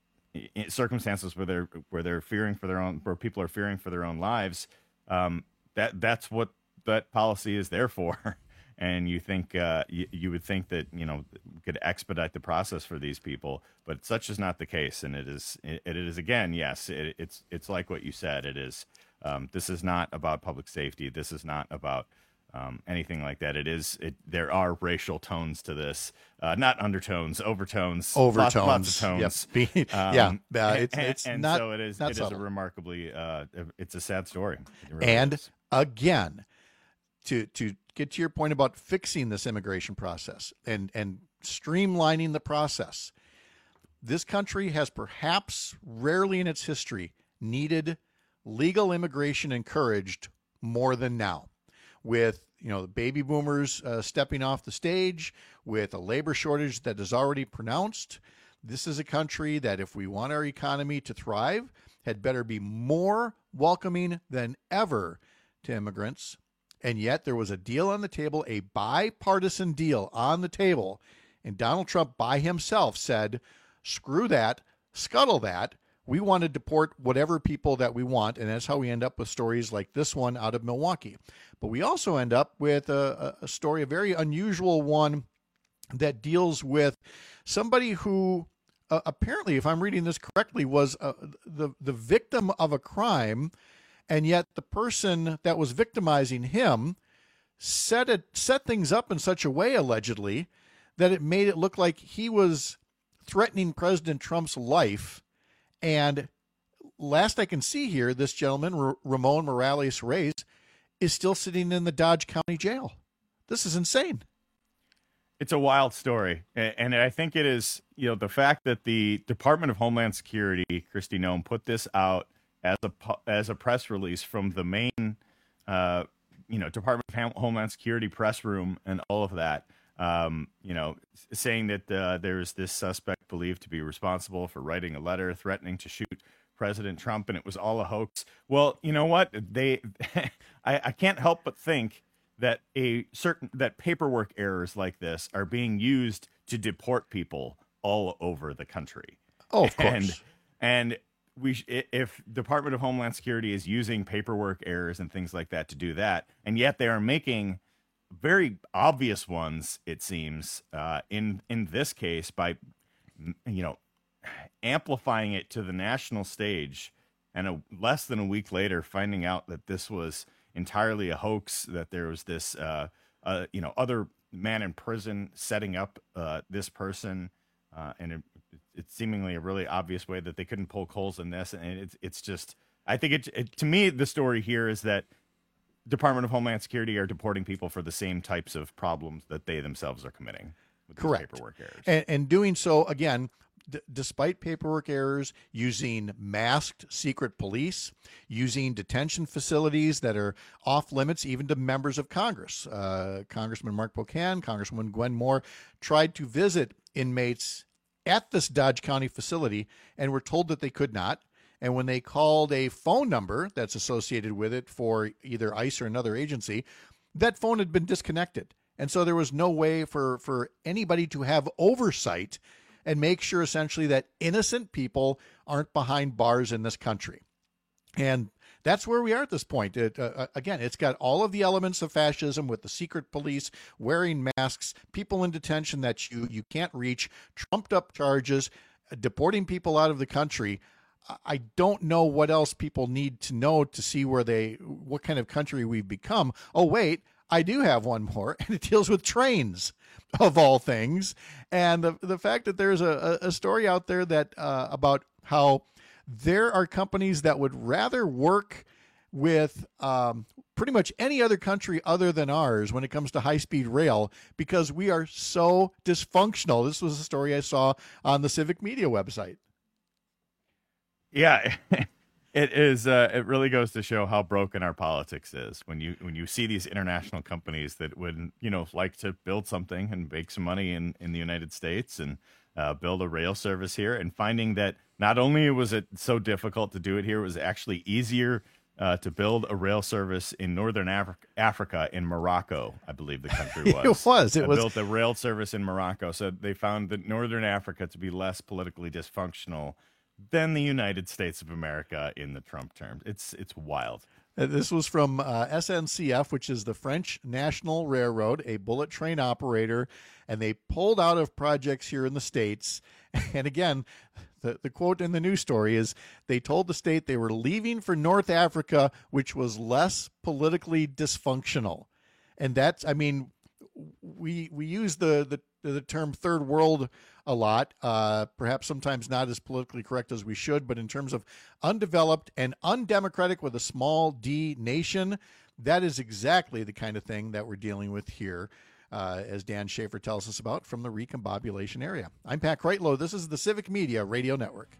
in circumstances where they're where they're fearing for their own, where people are fearing for their own lives. Um, that that's what that policy is there for. And you think uh, you, you would think that, you know, could expedite the process for these people, but such is not the case. And it is it, it is again, yes, it, it's it's like what you said. It is um, this is not about public safety. This is not about um, anything like that. It is it. There are racial tones to this, uh, not undertones, overtones, Overtones, lots, lots of tones. Yep. Um, yeah, uh, it's and, it's and not. so it is. Not It is a subtle. remarkably. Uh, it's a sad story. It really And is. again, to to get to your point about fixing this immigration process and and streamlining the process, this country has perhaps rarely in its history needed legal immigration encouraged more than now. With, you know, the baby boomers uh, stepping off the stage, with a labor shortage that is already pronounced, this is a country that, if we want our economy to thrive, had better be more welcoming than ever to immigrants. And yet there was a deal on the table, a bipartisan deal on the table, And Donald Trump by himself said, screw that, scuttle that. We want to deport whatever people that we want, and that's how we end up with stories like this one out of Milwaukee. But we also end up with a, a story, a very unusual one that deals with somebody who uh, apparently, if I'm reading this correctly, was uh, the, the victim of a crime, and yet the person that was victimizing him set it set things up in such a way, allegedly, that it made it look like he was threatening President Trump's life. And last I can see here, this gentleman, R- Ramon Morales Reyes, is still sitting in the Dodge County Jail. This is insane. It's a wild story. And I think it is, you know, the fact that the Department of Homeland Security, Kristi Noem, put this out as a, as a press release from the main, uh, you know, Department of Homeland Security press room and all of that. Um, you know, saying that uh, there's this suspect believed to be responsible for writing a letter threatening to shoot President Trump, and it was all a hoax. Well, you know what? They, I, I can't help but think that a certain that paperwork errors like this are being used to deport people all over the country. Oh, of course. And, and we, sh- if Department of Homeland Security is using paperwork errors and things like that to do that, and yet they are making very obvious ones, it seems, uh, in in this case, by you know amplifying it to the national stage, and a, less than a week later finding out that this was entirely a hoax, that there was this uh, uh, you know other man in prison setting up uh, this person, uh, and it, it's seemingly a really obvious way that they couldn't poke holes in this, and it's it's just I think it, it to me the story here is that Department of Homeland Security are deporting people for the same types of problems that they themselves are committing with Correct. these paperwork errors. And, and doing so, again, d- despite paperwork errors, using masked secret police, using detention facilities that are off limits even to members of Congress. Uh, Congressman Mark Pocan, Congresswoman Gwen Moore tried to visit inmates at this Dodge County facility and were told that they could not. And when they called a phone number that's associated with it for either ICE or another agency, that phone had been disconnected. And so there was no way for, for anybody to have oversight and make sure essentially that innocent people aren't behind bars in this country. And that's where we are at this point. It, uh, again, it's got all of the elements of fascism with the secret police, wearing masks, people in detention that you, you can't reach, trumped up charges, deporting people out of the country. I don't know what else people need to know to see where they, what kind of country we've become. Oh, wait, I do have one more, and it deals with trains, of all things. And the the fact that there's a, a story out there that uh, about how there are companies that would rather work with um, pretty much any other country other than ours when it comes to high-speed rail because we are so dysfunctional. This was a story I saw on the Civic Media website. Yeah, it is. Uh, it really goes to show how broken our politics is when you when you see these international companies that would you know like to build something and make some money in, in the United States and uh, build a rail service here, and finding that not only was it so difficult to do it here, it was actually easier uh, to build a rail service in northern Af- Africa in Morocco, I believe the country was. it was. It I was built a rail service in Morocco, so they found that northern Africa to be less politically dysfunctional than the United States of America in the Trump terms. It's it's wild. This was from uh, S N C F, which is the French National Railroad, a bullet train operator, and they pulled out of projects here in the States. And again, the, the quote in the news story is they told the state they were leaving for North Africa, which was less politically dysfunctional. And that's, I mean, we we use the the, the term third world a lot, uh, perhaps sometimes not as politically correct as we should, but in terms of undeveloped and undemocratic with a small d nation, that is exactly the kind of thing that we're dealing with here, uh, as Dan Schaefer tells us about from the recombobulation area. I'm Pat Kreitlow. This is the Civic Media Radio Network.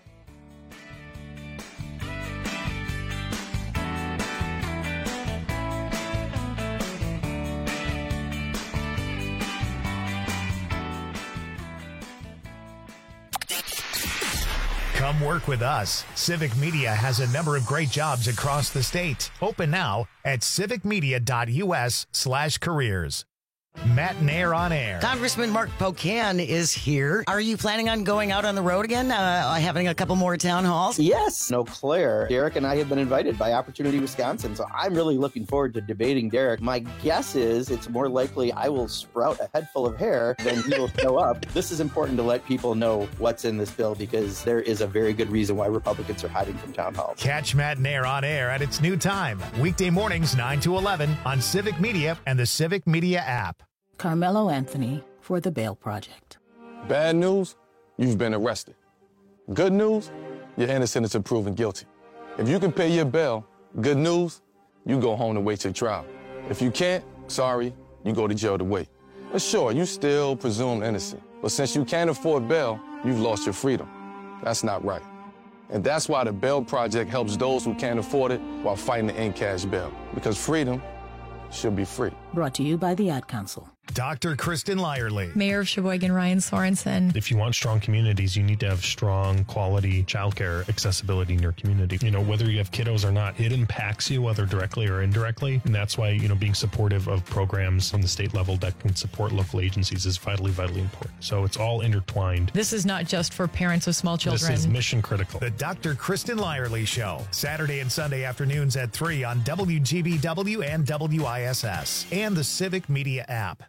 Come work with us. Civic Media has a number of great jobs across the state. Open now at civicmedia.us slash careers. Matt Nair on air. Congressman Mark Pocan is here. Are you planning on going out on the road again, uh, having a couple more town halls? Yes. No, Claire. Derek and I have been invited by Opportunity Wisconsin, so I'm really looking forward to debating Derek. My guess is it's more likely I will sprout a head full of hair than he will show up. This is important to let people know what's in this bill because there is a very good reason why Republicans are hiding from town halls. Catch Matt Nair on air at its new time, weekday mornings nine to eleven on Civic Media and the Civic Media app. Carmelo Anthony for the Bail Project. Bad news, you've been arrested. Good news, you're innocent until proven guilty. If you can pay your bail, good news, you go home to wait your trial. If you can't, sorry, you go to jail to wait. But sure, you still presumed innocent. But since you can't afford bail, you've lost your freedom. That's not right. And that's why the Bail Project helps those who can't afford it while fighting to end cash bail. Because freedom should be free. Brought to you by the Ad Council. Doctor Kristen Lyerly. Mayor of Sheboygan, Ryan Sorensen. If you want strong communities, you need to have strong, quality childcare accessibility in your community. You know, whether you have kiddos or not, it impacts you, whether directly or indirectly. And that's why, you know, being supportive of programs on the state level that can support local agencies is vitally, vitally important. So it's all intertwined. This is not just for parents with small children. This is mission critical. The Doctor Kristen Lyerly Show, Saturday and Sunday afternoons at three on W G B W and W I S S and the Civic Media app.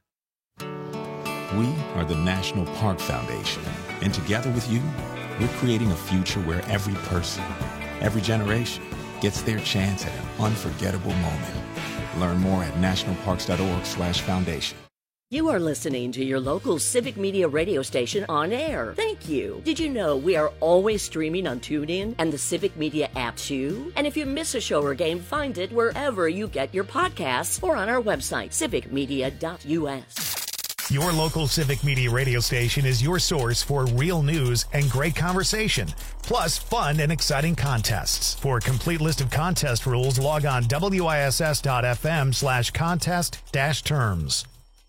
We are the National Park Foundation, and together with you, we're creating a future where every person, every generation gets their chance at an unforgettable moment. Learn more at nationalparks.org slash foundation. You are listening to your local Civic Media radio station on air. Thank you. Did you know we are always streaming on TuneIn and the Civic Media app too? And if you miss a show or game, find it wherever you get your podcasts or on our website, civic media dot U S. Your local Civic Media radio station is your source for real news and great conversation, plus fun and exciting contests. For a complete list of contest rules, log on W I S S dot F M slash contest dash terms.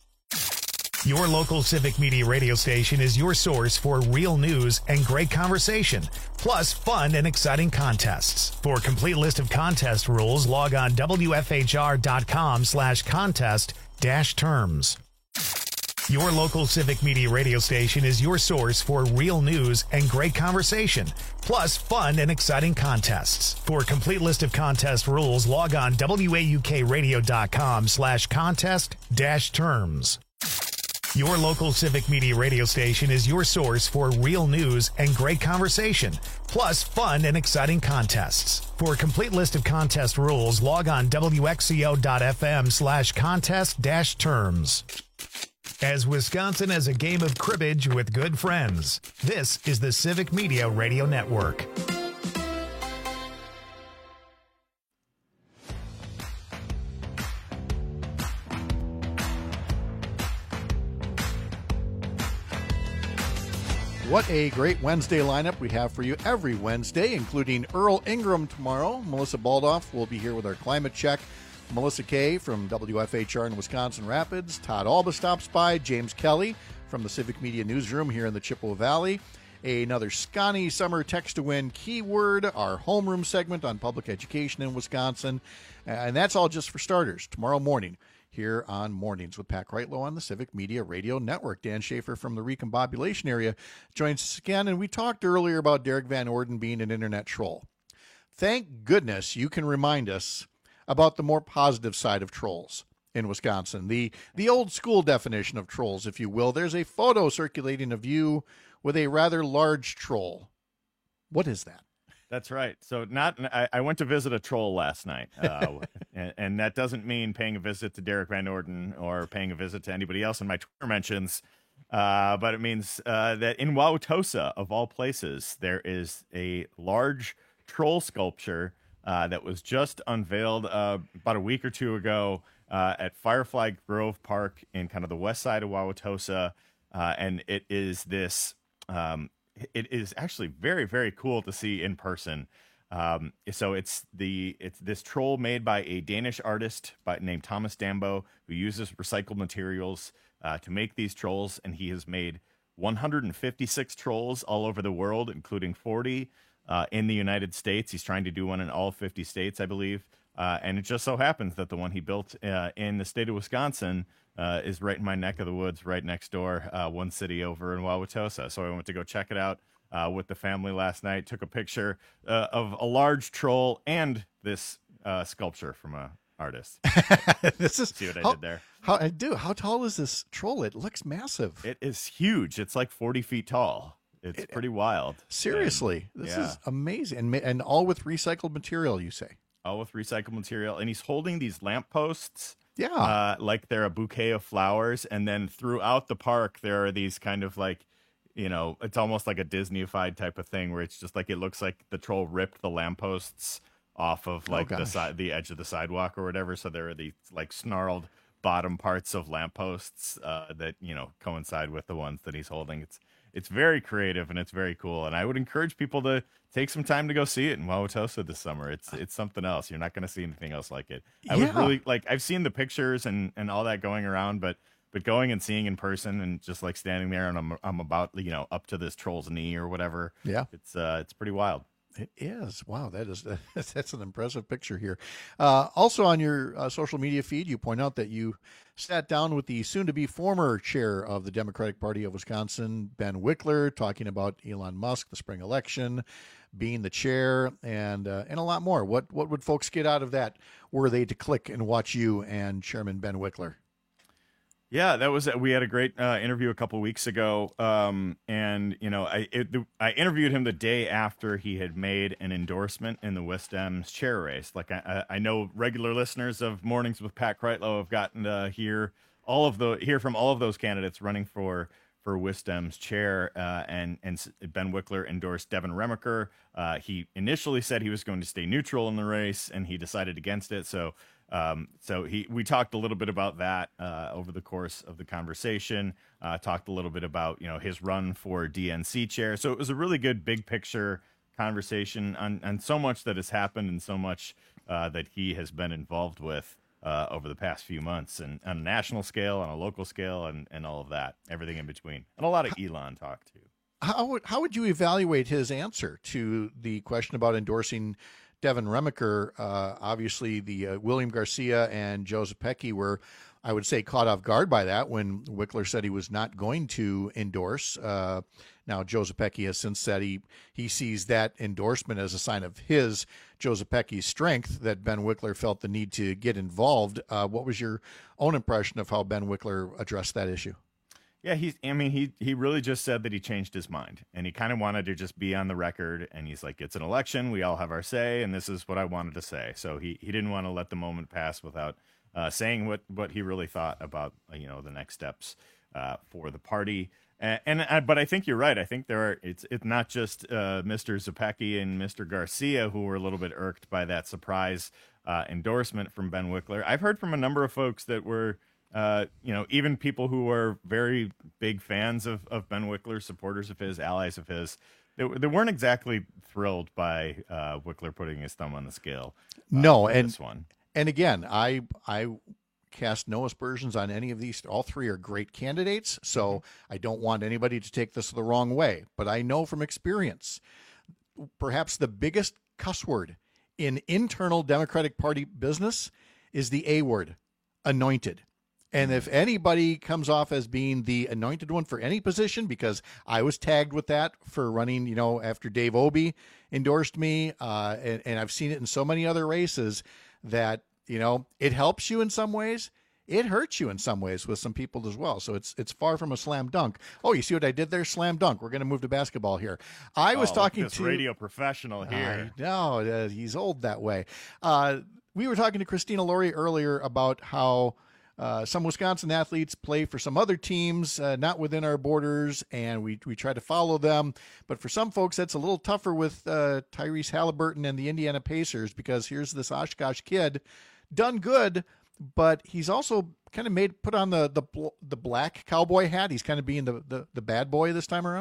Your local Civic Media radio station is your source for real news and great conversation, plus fun and exciting contests. For a complete list of contest rules, log on W F H R dot com slash contest dash terms. Your local Civic Media radio station is your source for real news and great conversation, plus fun and exciting contests. For a complete list of contest rules, log on W A U K radio dot com slash contest dash terms. Your local Civic Media radio station is your source for real news and great conversation, plus fun and exciting contests. For a complete list of contest rules, log on W X C O dot F M slash contest dash terms. As Wisconsin has a game of cribbage with good friends, this is the Civic Media Radio Network. What a great Wednesday lineup we have for you every Wednesday, including Earl Ingram tomorrow. Melissa Baldoff will be here with our climate check. Melissa Kay from W F H R in Wisconsin Rapids. Todd Alba stops by. James Kelly from the Civic Media Newsroom here in the Chippewa Valley. Another Scotty Summer Text to Win keyword, our homeroom segment on public education in Wisconsin. And that's all just for starters. Tomorrow morning here on Mornings with Pat Kreitlow on the Civic Media Radio Network. Dan Schaefer from the Recombobulation area joins us again. And we talked earlier about Derek Van Orden being an internet troll. Thank goodness you can remind us about the more positive side of trolls in Wisconsin. The the old school definition of trolls, if you will. There's a photo circulating of you with a rather large troll. What is that? That's right. So not I, I went to visit a troll last night, uh, and, and that doesn't mean paying a visit to Derek Van Orden or paying a visit to anybody else in my Twitter mentions, uh, but it means uh, that in Wauwatosa, of all places, there is a large troll sculpture Uh, that was just unveiled uh, about a week or two ago uh, at Firefly Grove Park in kind of the west side of Wauwatosa. Uh, and it is this, um, it is actually very, very cool to see in person. Um, so it's the it's this troll made by a Danish artist by, named Thomas Dambo, who uses recycled materials uh, to make these trolls. And he has made one hundred fifty-six trolls all over the world, including forty uh, in the United States. He's trying to do one in all fifty states, I believe. Uh, and it just so happens that the one he built uh, in the state of Wisconsin uh, is right in my neck of the woods, right next door, uh, one city over in Wauwatosa. So I went to go check it out uh, with the family last night, took a picture uh, of a large troll and this uh, sculpture from a artist. This is see what I how, did there. How I do. How tall is this troll? It looks massive. It is huge. It's like forty feet tall. It's it, pretty wild. Seriously, and, this yeah. is amazing, and and all with recycled material. You say all with recycled material, and he's holding these lampposts. Yeah, uh, like they're a bouquet of flowers, and then throughout the park there are these kind of like, you know, it's almost like a Disney-ified type of thing where it's just like it looks like the troll ripped the lampposts off of like oh, the side, the edge of the sidewalk or whatever. So there are these like snarled bottom parts of lampposts uh, that, you know, coincide with the ones that he's holding. It's it's very creative and it's very cool. And I would encourage people to take some time to go see it in Wauwatosa this summer. It's it's something else. You're not going to see anything else like it. I yeah. would really like. I've seen the pictures and and all that going around, but but going and seeing in person and just like standing there and I'm I'm about you know up to this troll's knee or whatever. Yeah, it's uh it's pretty wild. It is. Wow, that is that's an impressive picture here. Uh, also on your uh, social media feed, you point out that you sat down with the soon-to-be former chair of the Democratic Party of Wisconsin, Ben Wickler, talking about Elon Musk, the spring election, being the chair, and uh, and a lot more. What what would folks get out of that were they to click and watch you and Chairman Ben Wickler? Yeah, that was we had a great uh, interview a couple weeks ago, um, and you know I it, I interviewed him the day after he had made an endorsement in the WisDems chair race. Like I, I know regular listeners of Mornings with Pat Kreitlow have gotten to hear all of the hear from all of those candidates running for for WisDems chair, uh, and and Ben Wickler endorsed Devin Remiker. Uh, he initially said he was going to stay neutral in the race, and he decided against it. So. Um, so he, we talked a little bit about that uh, over the course of the conversation. Uh, talked a little bit about you know his run for D N C chair. So it was a really good big picture conversation on, on so much that has happened and so much uh, that he has been involved with uh, over the past few months, and on a national scale, on a local scale, and, and all of that, everything in between, and a lot of Elon talk too. How would how would you evaluate his answer to the question about endorsing Devin Remiker? Uh, obviously, the uh, William Garcia and Joe Zepecki were, I would say, caught off guard by that when Wickler said he was not going to endorse. Uh, now, Joe Zepecki has since said he, he sees that endorsement as a sign of his, Joe Zepecki's strength, that Ben Wickler felt the need to get involved. Uh, what was your own impression of how Ben Wickler addressed that issue? Yeah, he's. I mean, he he really just said that he changed his mind, and he kind of wanted to just be on the record. And he's like, "It's an election. We all have our say, and this is what I wanted to say." So he, he didn't want to let the moment pass without uh, saying what, what he really thought about uh, you know the next steps uh, for the party. And, and uh, but I think you're right. I think there are. It's it's not just uh, Mister Zepecki and Mister Garcia who were a little bit irked by that surprise uh, endorsement from Ben Wickler. I've heard from a number of folks that were. Uh, you know, even people who are very big fans of, of Ben Wickler, supporters of his, allies of his, they, they weren't exactly thrilled by uh, Wickler putting his thumb on the scale. Uh, no, and this one. And again, I I cast no aspersions on any of these. All three are great candidates, so I don't want anybody to take this the wrong way. But I know from experience, perhaps the biggest cuss word in internal Democratic Party business is the A word, anointed. And if anybody comes off as being the anointed one for any position, because I was tagged with that for running, you know, after Dave Obey endorsed me, uh, and, and I've seen it in so many other races that, you know, it helps you in some ways. It hurts you in some ways with some people as well. So it's it's far from a slam dunk. Oh, you see what I did there? Slam dunk. We're going to move to basketball here. I was oh, talking this to radio professional here. I know, uh, he's old that way. Uh, we were talking to Christina Laurie earlier about how Uh, some Wisconsin athletes play for some other teams, uh, not within our borders, and we we try to follow them. But for some folks, that's a little tougher with uh, Tyrese Halliburton and the Indiana Pacers, because here's this Oshkosh kid, done good, but he's also kind of made put on the the the black cowboy hat. He's kind of being the, the, the bad boy this time around.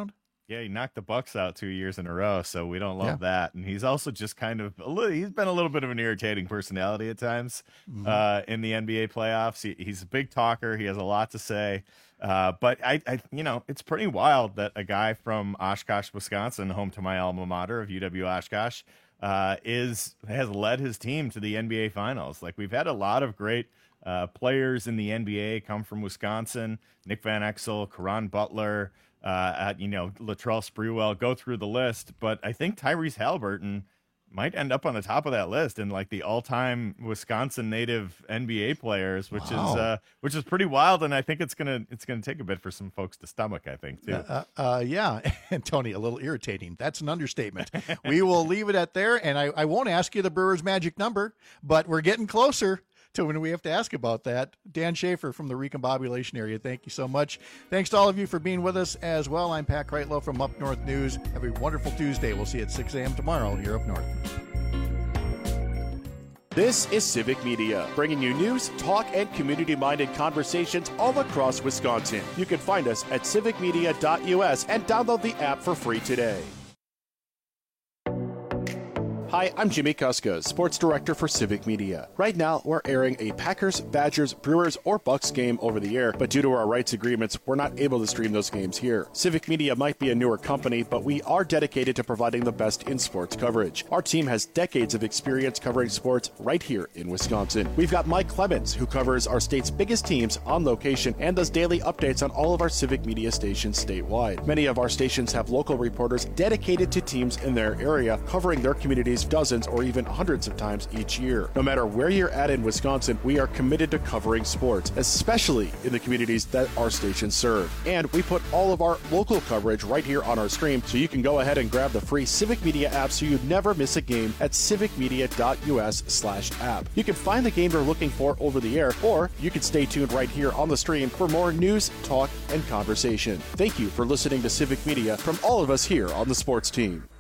Yeah, he knocked the Bucks out two years in a row, so we don't love Yeah. that. And he's also just kind of a little, he's been a little bit of an irritating personality at times Mhm. uh, in the N B A playoffs. He, he's a big talker. He has a lot to say. Uh, but I, I, you know, it's pretty wild that a guy from Oshkosh, Wisconsin, home to my alma mater of U W Oshkosh, uh, is has led his team to the N B A Finals. Like, we've had a lot of great uh, players in the N B A come from Wisconsin. Nick Van Exel, Caron Butler, uh, at, you know, Latrell Sprewell, go through the list. But I think Tyrese Halliburton might end up on the top of that list in like the all-time Wisconsin native N B A players, which Wow. is uh, which is pretty wild, and I think it's gonna it's gonna take a bit for some folks to stomach. I think too. Uh, uh, yeah, and Tony, a little irritating. That's an understatement. We will leave it at there, and I, I won't ask you the Brewers' magic number, but we're getting closer to when we have to ask about that. Dan Schaefer from the Recombobulation area, thank you so much. Thanks to all of you for being with us as well. I'm Pat Kreitlow from Up North News. Have a wonderful Tuesday. We'll see you at six a.m. tomorrow here up north. This is Civic Media, bringing you news, talk, and community-minded conversations all across Wisconsin. You can find us at civic media dot U S and download the app for free today. Hi, I'm Jimmy Kuska, Sports Director for Civic Media. Right now, we're airing a Packers, Badgers, Brewers, or Bucks game over the air, but due to our rights agreements, we're not able to stream those games here. Civic Media might be a newer company, but we are dedicated to providing the best in sports coverage. Our team has decades of experience covering sports right here in Wisconsin. We've got Mike Clemens, who covers our state's biggest teams on location and does daily updates on all of our Civic Media stations statewide. Many of our stations have local reporters dedicated to teams in their area, covering their communities dozens or even hundreds of times each year. No matter where you're at in Wisconsin, we are committed to covering sports, especially in the communities that our stations serve. And we put all of our local coverage right here on our stream, so you can go ahead and grab the free Civic Media app so you never miss a game at civic media dot U S slash app. You can find the game you're looking for over the air, or you can stay tuned right here on the stream for more news, talk, and conversation. Thank you for listening to Civic Media from all of us here on the sports team.